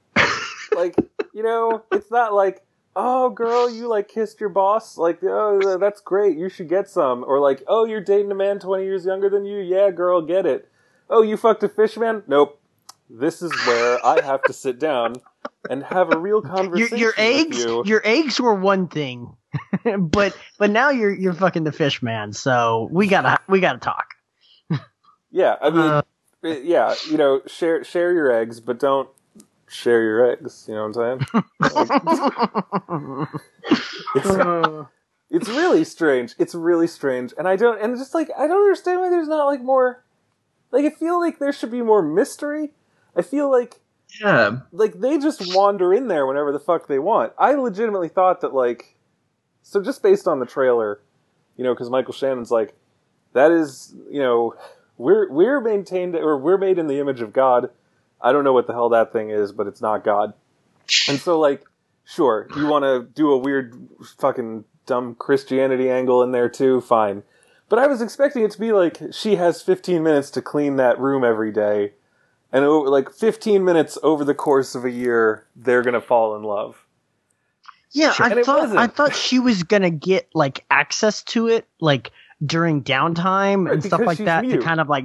Like, you know, it's not like, oh, girl, you, like, kissed your boss? Like, oh, that's great, you should get some. Or like, oh, you're dating a man 20 years younger than you? Yeah, girl, get it. Oh, you fucked a fish man? Nope. This is where I have to sit down and have a real conversation with you. Your eggs were one thing. but now you're fucking the fish man, so we gotta talk. Yeah, I mean, yeah, you know, share your eggs, but don't share your eggs. You know what I'm saying? It's really strange. It's really strange, and I don't understand why there's not like more. Like, I feel like there should be more mystery. I feel like, like they just wander in there whenever the fuck they want. I legitimately thought that, like. So just based on the trailer, you know, because Michael Shannon's like, that is, you know, we're maintained, or we're made in the image of God. I don't know what the hell that thing is, but it's not God. And so, like, sure, you want to do a weird fucking dumb Christianity angle in there too, fine. But I was expecting it to be like, she has 15 minutes to clean that room every day, and like 15 minutes over the course of a year, they're gonna fall in love. Yeah, I thought she was gonna get like access to it like during downtime and stuff like that to kind of like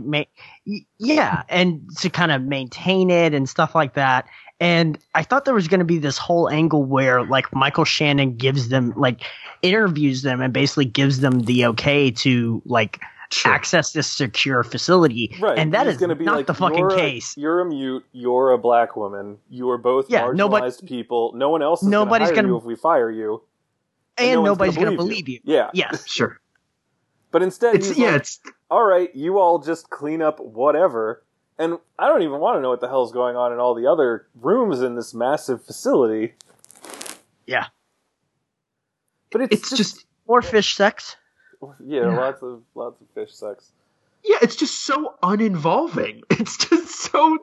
and to kind of maintain it and stuff like that. And I thought there was gonna be this whole angle where like Michael Shannon gives them like interviews them and basically gives them the okay to like access this secure facility. Right. And that is gonna be not like, the fucking case. You're a mute, you're a black woman, you are both marginalized people, no one else is gonna hire you if we fire you. And nobody's gonna believe you. Yeah. Yes. Sure. But instead he's like, alright, you all just clean up whatever, and I don't even want to know what the hell's going on in all the other rooms in this massive facility. Yeah. But it's just more fish sex. Yeah, lots of fish sex. Yeah, it's just so uninvolving. It's just so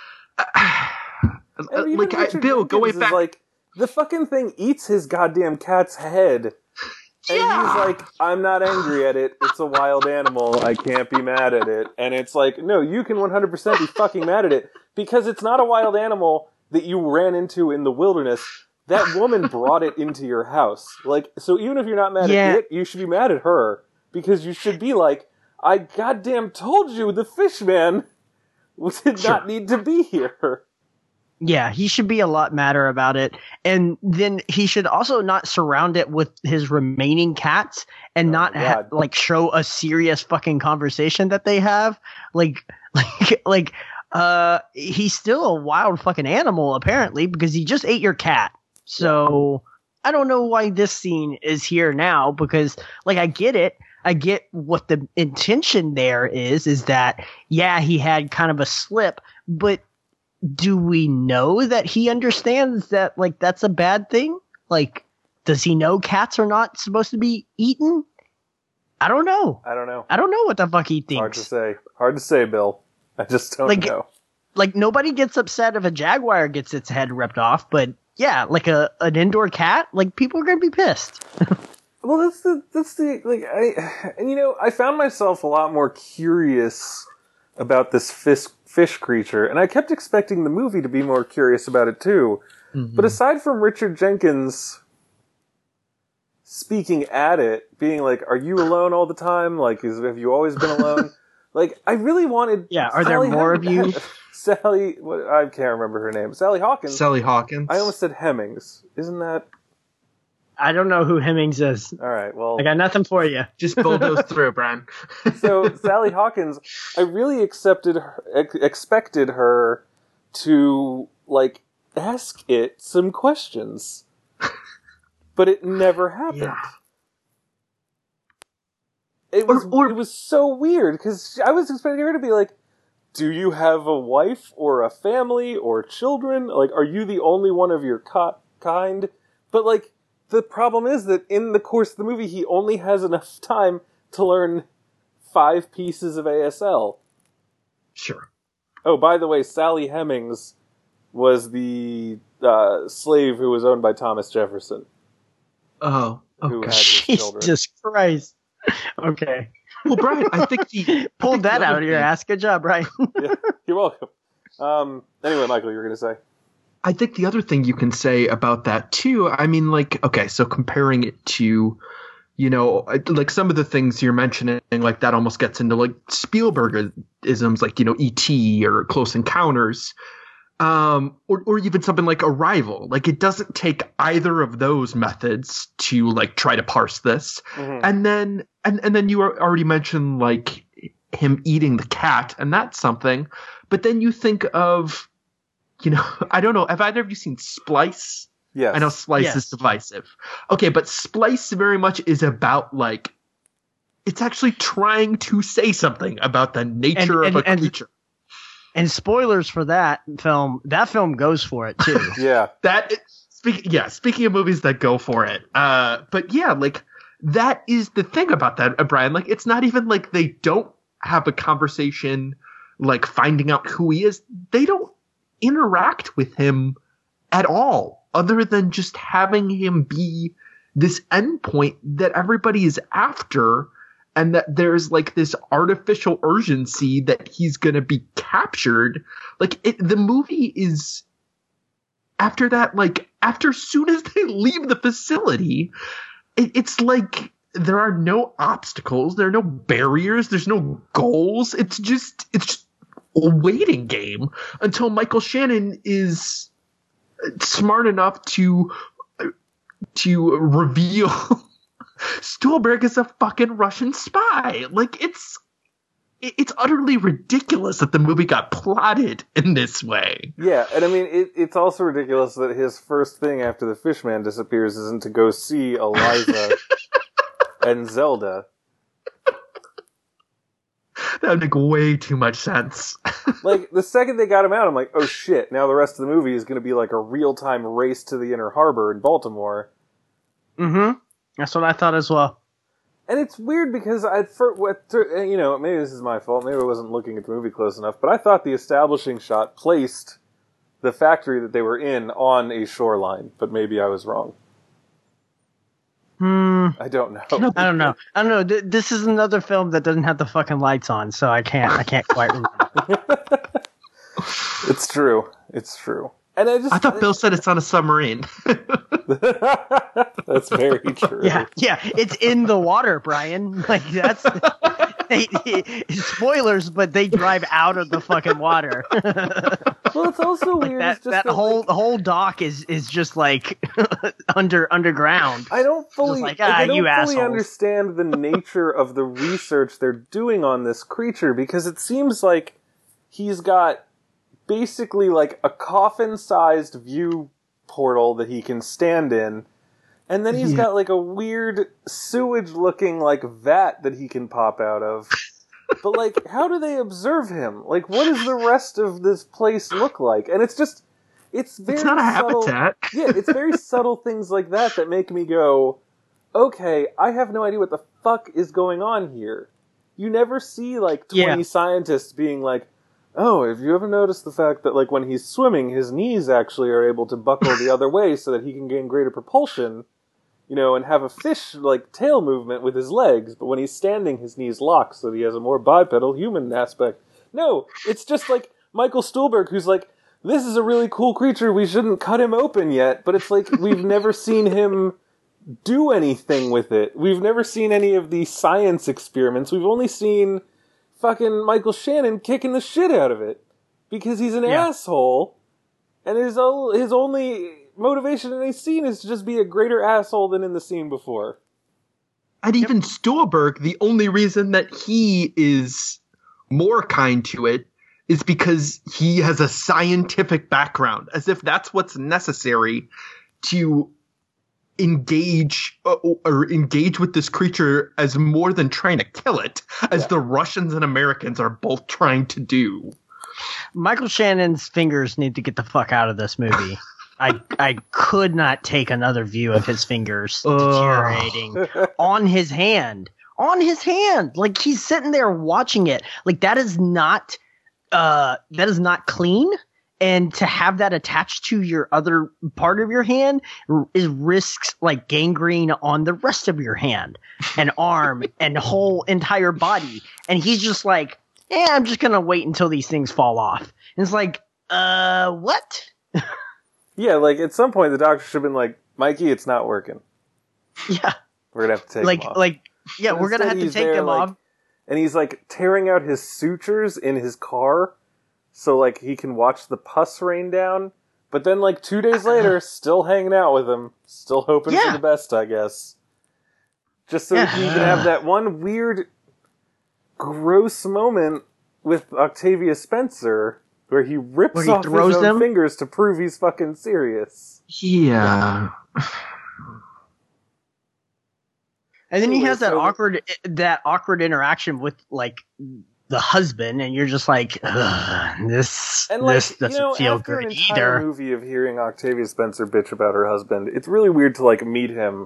Bill, go way back. Like, the fucking thing eats his goddamn cat's head. And he's like, I'm not angry at it. It's a wild animal. I can't be mad at it. And it's like, no, you can 100% be fucking mad at it because it's not a wild animal that you ran into in the wilderness. That woman brought it into your house. Like, so even if you're not mad at it, you should be mad at her. Because you should be like, I goddamn told you the fish man did not need to be here. Yeah, he should be a lot madder about it. And then he should also not surround it with his remaining cats and like show a serious fucking conversation that they have. He's still a wild fucking animal apparently because he just ate your cat. So I don't know why this scene is here now because like I get it. I get what the intention there is that, yeah, he had kind of a slip, but do we know that he understands that, like, that's a bad thing? Like, does he know cats are not supposed to be eaten? I don't know. I don't know. I don't know what the fuck he thinks. Hard to say. Hard to say, Bill. I just don't know. Like, nobody gets upset if a jaguar gets its head ripped off, but yeah, like an indoor cat, like, people are gonna be pissed. Well, that's the like, I found myself a lot more curious about this fish creature, and I kept expecting the movie to be more curious about it too. Mm-hmm. But aside from Richard Jenkins speaking at it, being like, "Are you alone all the time? Like, have you always been alone?" Like, I really wanted. Yeah, are there more of you? Sally, I can't remember her name. Sally Hawkins. Sally Hawkins. I almost said Hemmings. Isn't that? I don't know who Hemmings is. All right, well, I got nothing for you. Just bulldoze through, Brian. So Sally Hawkins, I really expected her to like ask it some questions, but it never happened. Yeah. It was so weird because I was expecting her to be like, "Do you have a wife or a family or children? Like, are you the only one of your kind?" But like, the problem is that in the course of the movie, he only has enough time to learn 5 pieces of ASL. Sure. Oh, by the way, Sally Hemings was the slave who was owned by Thomas Jefferson. Oh, who had his children. Jesus Christ. Okay. Well, Brian, I think he pulled that out of your ass. Good job, Brian. Yeah, you're welcome. Anyway, Michael, you were going to say? I think the other thing you can say about that too, I mean, like, okay, so comparing it to, like some of the things you're mentioning, like that almost gets into like Spielberg-isms, like, E.T. or Close Encounters, or even something like Arrival. Like, it doesn't take either of those methods to like try to parse this. Mm-hmm. And then you already mentioned like him eating the cat, and that's something. But then you think of, I don't know. Have either of you seen Splice? Yes. I know Splice is divisive. Okay, but Splice very much is about like, it's actually trying to say something about the nature of a creature. And spoilers for that film goes for it too. Yeah. Speaking of movies that go for it. But yeah, like that is the thing about that, Brian. Like, it's not even like they don't have a conversation, like finding out who he is. They don't interact with him at all, other than just having him be this endpoint that everybody is after, and that there's like this artificial urgency that he's going to be captured. Like, the movie is after that, like after soon as they leave the facility, it's like there are no obstacles, there are no barriers, there's no goals. It's just a waiting game until Michael Shannon is smart enough to reveal Spielberg is a fucking Russian spy. Like, it's utterly ridiculous that the movie got plotted in this way. Yeah, and I mean, it's also ridiculous that his first thing after the Fishman disappears isn't to go see Eliza and Zelda. That would make way too much sense. Like, the second they got him out, I'm like, oh shit, now the rest of the movie is going to be like a real-time race to the Inner Harbor in Baltimore. Mm-hmm. That's what I thought as well. And it's weird because maybe this is my fault, maybe I wasn't looking at the movie close enough, but I thought the establishing shot placed the factory that they were in on a shoreline, but maybe I was wrong. I don't know. I don't know. This is another film that doesn't have the fucking lights on, so I can't quite remember. It's true. And I thought Bill said it's on a submarine. That's very true. Yeah, it's in the water, Brian. Like, that's spoilers, but they drive out of the fucking water. Well, it's also weird. That whole dock is just like underground. I don't fully assholes. understand the nature of the research they're doing on this creature, because it seems like he's got basically like a coffin-sized view portal that he can stand in, and then he's got like a weird sewage-looking like vat that he can pop out of. But like, how do they observe him? Like, what does the rest of this place look like? And it's very it's not a subtle, habitat. Yeah, it's very subtle things like that make me go, okay, I have no idea what the fuck is going on here. You never see, like, 20 scientists being like, oh, have you ever noticed the fact that, like, when he's swimming, his knees actually are able to buckle the other way so that he can gain greater propulsion, you know, and have a fish, like, tail movement with his legs, but when he's standing, his knees lock so that he has a more bipedal human aspect. No, it's just, like, Michael Stuhlbarg, who's like, this is a really cool creature, we shouldn't cut him open yet, but it's like, we've never seen him do anything with it. We've never seen any of the science experiments. We've only seen fucking Michael Shannon kicking the shit out of it because he's an asshole, and his only motivation in a scene is to just be a greater asshole than in the scene before. And even Stuhlbarg, the only reason that he is more kind to it is because he has a scientific background, as if that's what's necessary to engage with this creature as more than trying to kill it, as the Russians and Americans are both trying to do. Michael Shannon's fingers need to get the fuck out of this movie. I could not take another view of his fingers deteriorating on his hand. On his hand! Like, he's sitting there watching it. Like, that is not clean. And to have that attached to your other part of your hand risks like gangrene on the rest of your hand and arm and whole entire body. And he's just like, I'm just going to wait until these things fall off. And it's like, what? Yeah, like at some point the doctor should have been like, Mikey, it's not working. Yeah. We're going to have to take him off. We're going to have to take him off. And he's like tearing out his sutures in his car. So, like, he can watch the pus rain down. But then, like, 2 days later, still hanging out with him. Still hoping for the best, I guess. Just so he can have that one weird, gross moment with Octavia Spencer, where he rips off his own fingers to prove he's fucking serious. Yeah. And then he has that awkward interaction with, like, the husband, and you're just like, this doesn't feel good either. After an entire movie of hearing Octavia Spencer bitch about her husband, it's really weird to, like, meet him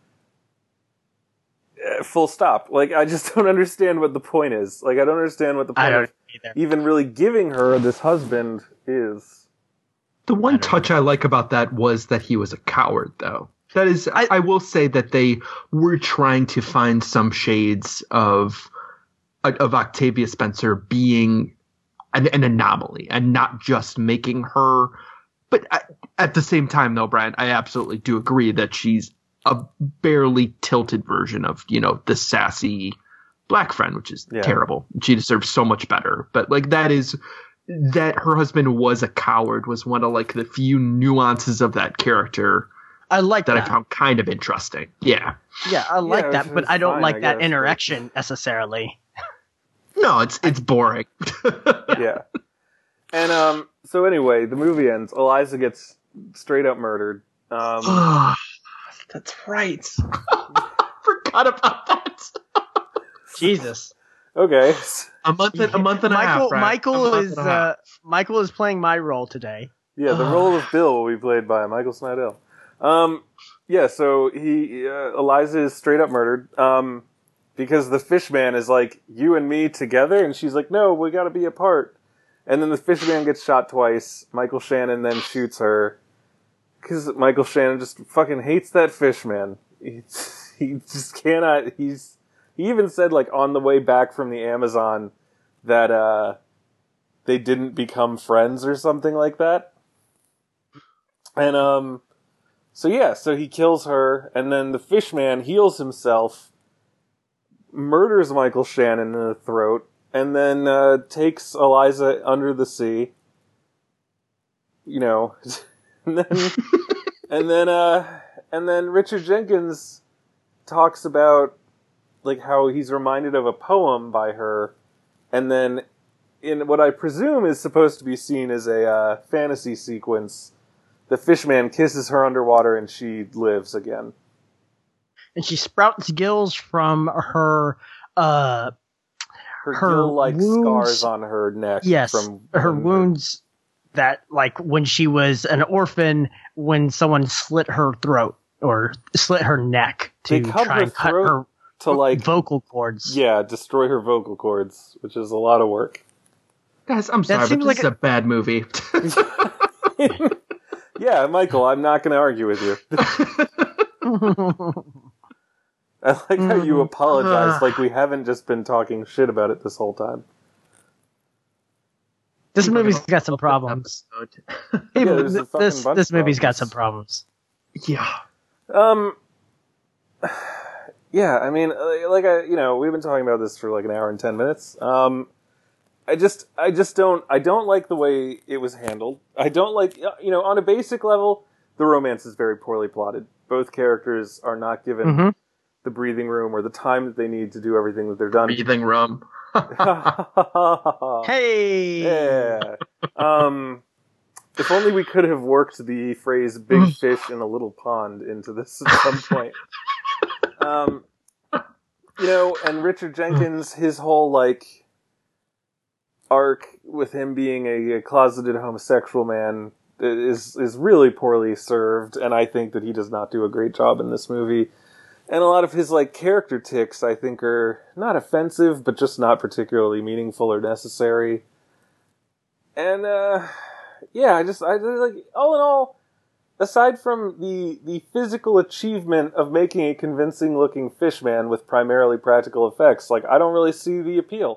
full stop. Like, I just don't understand what the point is. Like, I don't understand what the point of even really giving her this husband is. The one touch I like about that was that he was a coward, though. That is, I will say that they were trying to find some shades of Octavia Spencer being an anomaly and not just making her. But at the same time, though, Brian, I absolutely do agree that she's a barely tilted version of, you know, the sassy black friend, which is terrible. She deserves so much better. But, like, that her husband was a coward was one of, like, the few nuances of that character I like that. I found kind of interesting. Yeah. Yeah, I like that, but I don't like that interaction necessarily. No, it's boring. Yeah. And so anyway, the movie ends. Eliza gets straight up murdered. That's right. Forgot about that. Jesus. Okay. A month and a half. Right? Michael is playing my role today. Yeah, the role of Bill will be played by Michael Snydell. Yeah, so Eliza is straight up murdered. Because the Fishman is like, you and me together? And she's like, no, we gotta be apart. And then the Fishman gets shot twice. Michael Shannon then shoots her. Because Michael Shannon just fucking hates that Fishman. He just cannot, he even said, like, on the way back from the Amazon that, they didn't become friends or something like that. And, so he kills her, and then the Fishman heals himself, murders Michael Shannon in the throat, and then takes Eliza under the sea. You know, and then Richard Jenkins talks about like how he's reminded of a poem by her, and then in what I presume is supposed to be seen as a fantasy sequence, the Fishman kisses her underwater and she lives again. And she sprouts gills from her gill-like scars on her neck. Yes, from her wounds that, like, when she was an orphan, when someone slit her throat or slit her neck to They cut try her and cut throat her to like vocal cords. Yeah, destroy her vocal cords, which is a lot of work. Guys, I'm sorry, but seems this like is a bad movie. Yeah, Michael, I'm not going to argue with you. I like how you apologize like we haven't just been talking shit about it this whole time. This movie's got some problems. Yeah, there's a fucking This bunch of movie's got problems. some problems. Yeah. Yeah, I mean, we've been talking about this for like an hour and 10 minutes. I don't like the way it was handled. I don't like, on a basic level, the romance is very poorly plotted. Both characters are not given the breathing room or the time that they need to do everything that they're done. Breathing room. Hey! Yeah. If only we could have worked the phrase "big fish in a little pond" into this at some point. And Richard Jenkins, his whole like arc with him being a closeted homosexual man is really poorly served, and I think that he does not do a great job in this movie. And a lot of his like character tics, I think, are not offensive, but just not particularly meaningful or necessary. And I like all in all, aside from the physical achievement of making a convincing looking fish man with primarily practical effects, like I don't really see the appeal.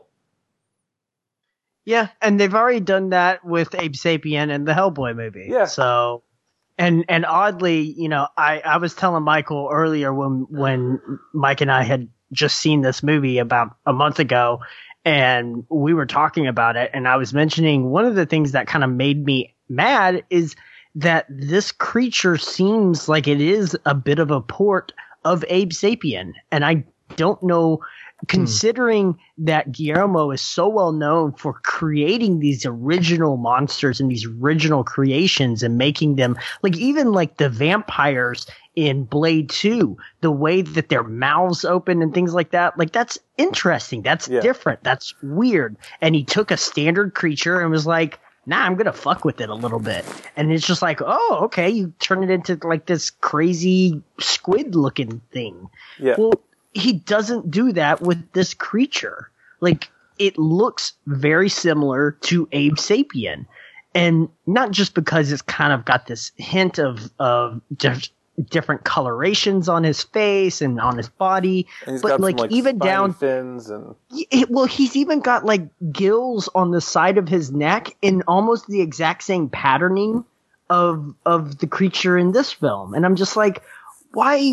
Yeah, and they've already done that with Abe Sapien and the Hellboy movie. Yeah. So, and oddly, I was telling Michael earlier when Mike and I had just seen this movie about a month ago, and we were talking about it, and I was mentioning one of the things that kind of made me mad is that this creature seems like it is a bit of a port of Abe Sapien, and I don't know. Considering that Guillermo is so well known for creating these original monsters and these original creations and making them like even like the vampires in Blade 2, the way that their mouths open and things like that, like that's interesting. That's different. That's weird. And he took a standard creature and was like, nah, I'm going to fuck with it a little bit. And it's just like, oh, okay. You turn it into like this crazy squid looking thing. Yeah. Well, he doesn't do that with this creature. Like, it looks very similar to Abe Sapien. And not just because it's kind of got this hint of different colorations on his face and on his body. And he's but got like some, even spiny down fins and he's even got like gills on the side of his neck in almost the exact same patterning of the creature in this film. And I'm just like, why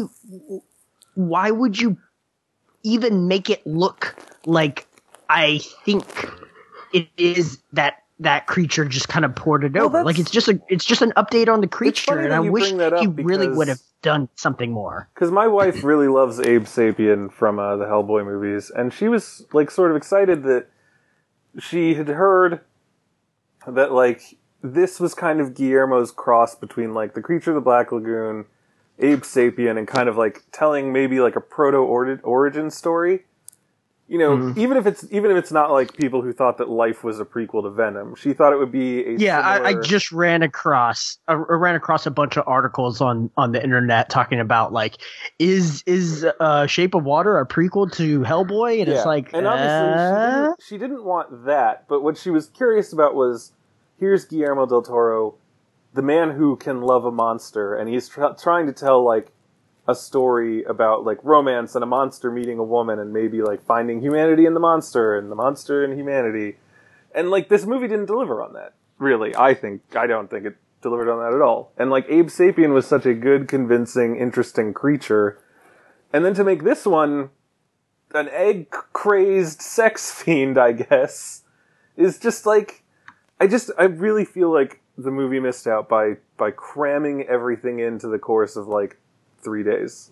would you even make it look like I think it is that creature just kind of poured it over? Like it's just an update on the creature, and I wish he really would have done something more. Because my wife really loves Abe Sapien from the Hellboy movies, and she was like sort of excited that she had heard that like this was kind of Guillermo's cross between like the Creature of the Black Lagoon, Abe Sapien, and kind of like telling maybe like a proto-origin story. Even if it's not like people who thought that Life was a prequel to Venom, she thought it would be a I similar... just ran across a bunch of articles on the internet talking about like is Shape of Water a prequel to Hellboy, and it's like, and obviously she didn't want that, but what she was curious about was, here's Guillermo del Toro, the man who can love a monster, and he's trying to tell like a story about like romance and a monster meeting a woman and maybe like finding humanity in the monster and the monster in humanity. And like this movie didn't deliver on that, really. I don't think it delivered on that at all. And like Abe Sapien was such a good, convincing, interesting creature. And then to make this one an egg-crazed sex fiend, I guess, is just like, I really feel like the movie missed out by cramming everything into the course of like 3 days.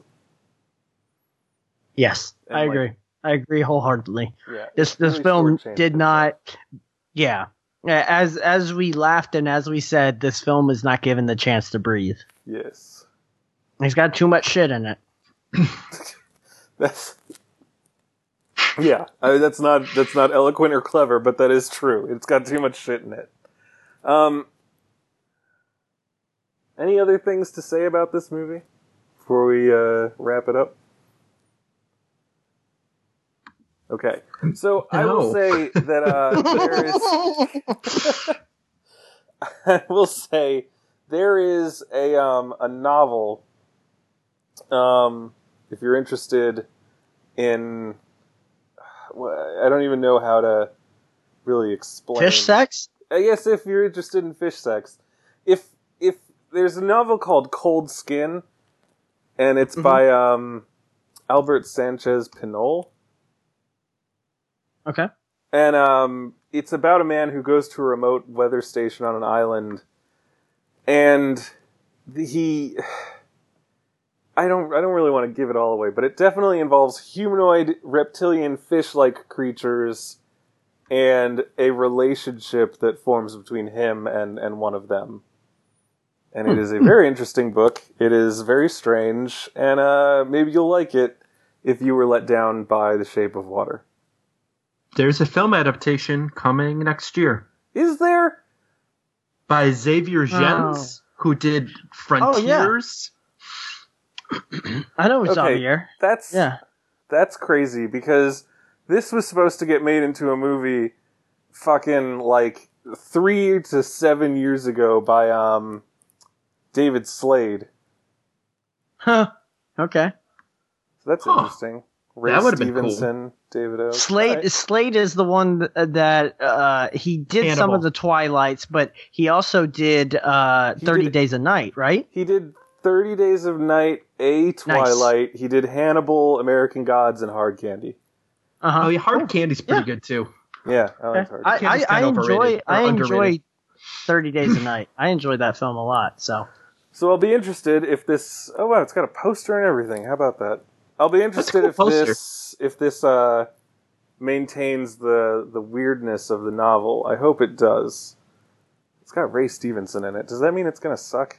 Yes, and I agree. I agree wholeheartedly. Yeah, this really film did not. Yeah, as we laughed and as we said, this film is not given the chance to breathe. Yes, he's got too much shit in it. That's not eloquent or clever, but that is true. It's got too much shit in it. Any other things to say about this movie? before we wrap it up? Okay, so I will say that I will say there is a novel. If you're interested in, I don't even know how to really explain. Fish sex? I guess if you're interested in fish sex, if there's a novel called Cold Skin, and it's by Albert Sanchez Pinol. Okay. And it's about a man who goes to a remote weather station on an island, and I don't really want to give it all away, but it definitely involves humanoid, reptilian, fish-like creatures, and a relationship that forms between him and one of them. And it is a very interesting book. It is very strange, and maybe you'll like it if you were let down by The Shape of Water. There's a film adaptation coming next year. Is there? By Xavier Gens, who did Frontiers. I know Xavier. That's crazy, because this was supposed to get made into a movie fucking like 3 to 7 years ago by David Slade. Huh. Okay. So that's interesting. Ray That would have been Stevenson, cool. David O. Slade is the one that he did Hannibal. some of the Twilights, but he also did 30 Days a Night, right? He did 30 Days of Night, a Twilight. Nice. He did Hannibal, American Gods, and Hard Candy. Oh, yeah, Hard Candy's pretty good too. Yeah, I like Hard Candy. I enjoy 30 Days a Night. I enjoy that film a lot. So I'll be interested if this. Oh wow, it's got a poster and everything. How about that? I'll be interested if this maintains the weirdness of the novel. I hope it does. It's got Ray Stevenson in it. Does that mean it's gonna suck?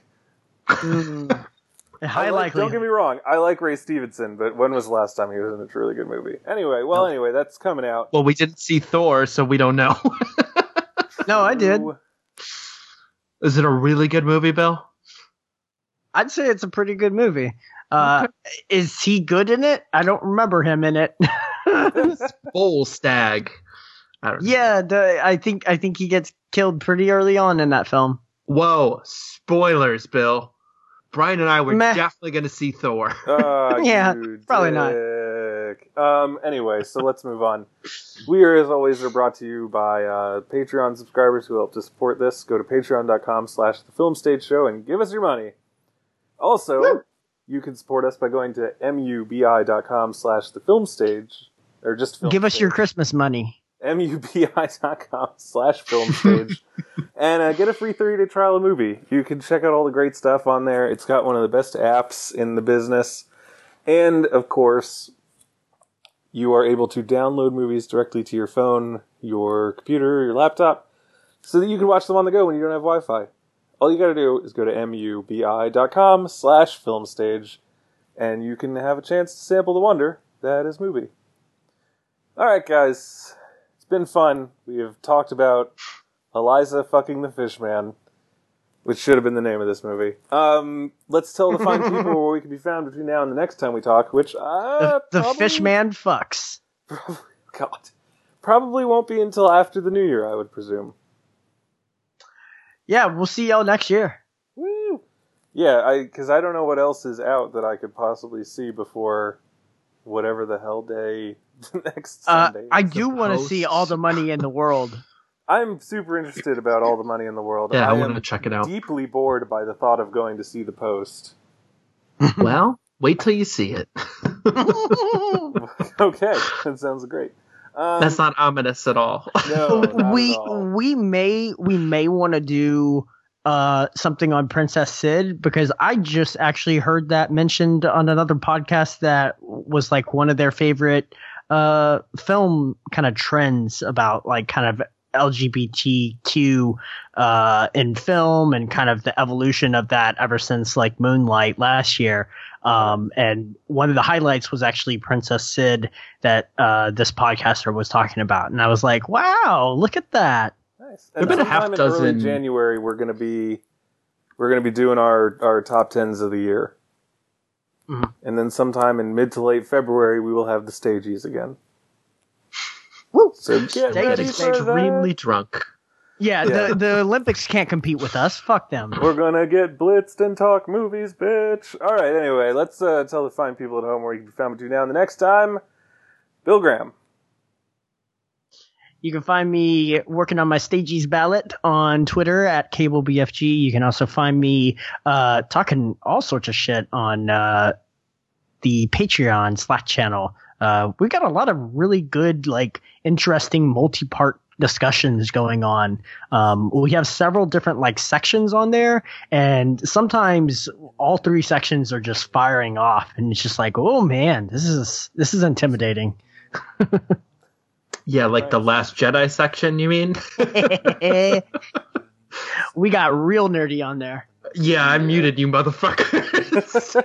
High likelihood. Don't get me wrong. I like Ray Stevenson, but when was the last time he was in a truly good movie? Anyway, that's coming out. Well, we didn't see Thor, so we don't know. No, I did. Is it a really good movie, Bill? I'd say it's a pretty good movie. Is he good in it? I don't remember him in it. Bull Stag. I don't know. Yeah, I think he gets killed pretty early on in that film. Whoa, spoilers, Bill. Brian and I were definitely going to see Thor. Yeah, probably not. Anyway, so let's move on. We are, as always, are brought to you by Patreon subscribers who help to support this. Go to patreon.com/thefilmstageshow and give us your money. Also, you can support us by going to mubi.com/thefilmstage, or just film give us stage. your Christmas money. mubi.com/filmstage and get a free 30-day trial of movie. You can check out all the great stuff on there. It's got one of the best apps in the business. And, of course, you are able to download movies directly to your phone, your computer, your laptop, so that you can watch them on the go when you don't have Wi-Fi. All you gotta do is go to mubi.com/filmstage, and you can have a chance to sample the wonder that is movie. Alright, guys. It's been fun. We have talked about Eliza fucking the Fishman, which should have been the name of this movie. Let's tell the fine people where we can be found between now and the next time we talk, which the Fishman fucks. Probably won't be until after the new year, I would presume. Yeah, we'll see y'all next year. Woo! Yeah, because I don't know what else is out that I could possibly see before whatever the hell day next Sunday. I do want to see All the Money in the World. I'm super interested about All the Money in the World. Yeah, I want to check it out. Deeply bored by the thought of going to see The Post. Well, wait till you see it. Okay, that sounds great. That's not ominous at all. No, not we at all. we may want to do something on Princess Sid, because I just actually heard that mentioned on another podcast that was like one of their favorite film kind of trends about like kind of LGBTQ in film and kind of the evolution of that ever since like Moonlight last year. And one of the highlights was actually Princess Sid that this podcaster was talking about. And I was like, wow, look at that. Nice. There've been a half in dozen. early January, we're gonna be doing our top 10s of the year. And then sometime in mid to late February, we will have the Stagies again. So get Stagies. ready for Extremely that. drunk. Yeah, Yeah. the Olympics can't compete with us. Fuck them. We're gonna get blitzed and talk movies, bitch. All right, anyway, let's tell the fine people at home where you can be found between now and the next time. Bill Graham. You can find me working on my Stagies ballot on Twitter at CableBFG. You can also find me talking all sorts of shit on the Patreon Slack channel. We got a lot of really good, like, interesting multi-part discussions going on. We have several different, like, sections on there, and sometimes all three sections are just firing off, and it's just like, oh man, this is intimidating. Yeah, like the Last Jedi section, you mean? We got real nerdy on there. Yeah, I muted you, motherfuckers.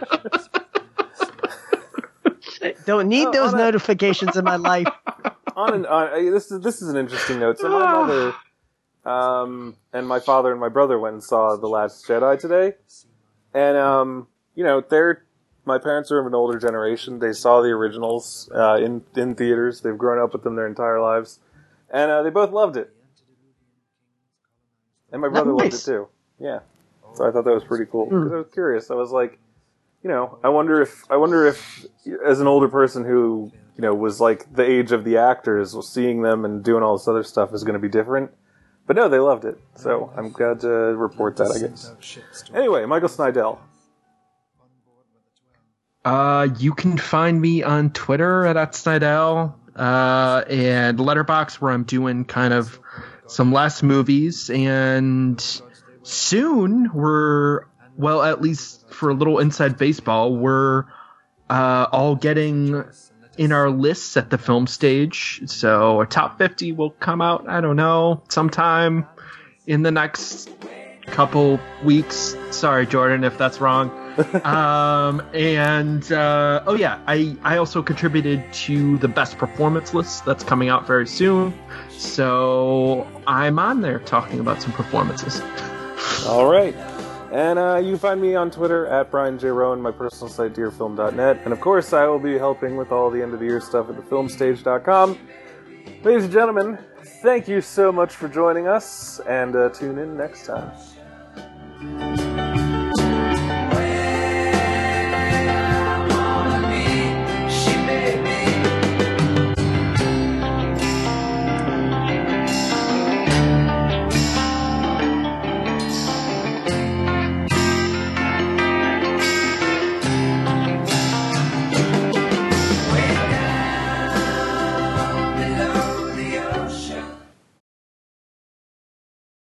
Don't need those notifications in my life. This is an interesting note. So my mother and my father and my brother went and saw The Last Jedi today, and my parents are of an older generation. They saw the originals in theaters. They've grown up with them their entire lives, and they both loved it. And my brother loved it too. Yeah, so I thought that was pretty cool. 'Cause I was curious. I was like, I wonder if, as an older person who, was like the age of the actors, seeing them and doing all this other stuff is going to be different. But no, they loved it. So I'm glad to report that, I guess. Anyway, Michael Snydell. You can find me on Twitter at @Snydell, and Letterboxd, where I'm doing kind of some last movies, and soon at least for a little inside baseball, we're all getting in our lists at the film stage. So a top 50 will come out, I don't know, sometime in the next couple weeks. Sorry, Jordan, if that's wrong. I also contributed to the best performance list that's coming out very soon. So I'm on there talking about some performances. All right. And you can find me on Twitter at Brian J. Rowan, my personal site, dearfilm.net. And of course, I will be helping with all the end of the year stuff at thefilmstage.com. Ladies and gentlemen, thank you so much for joining us, and tune in next time.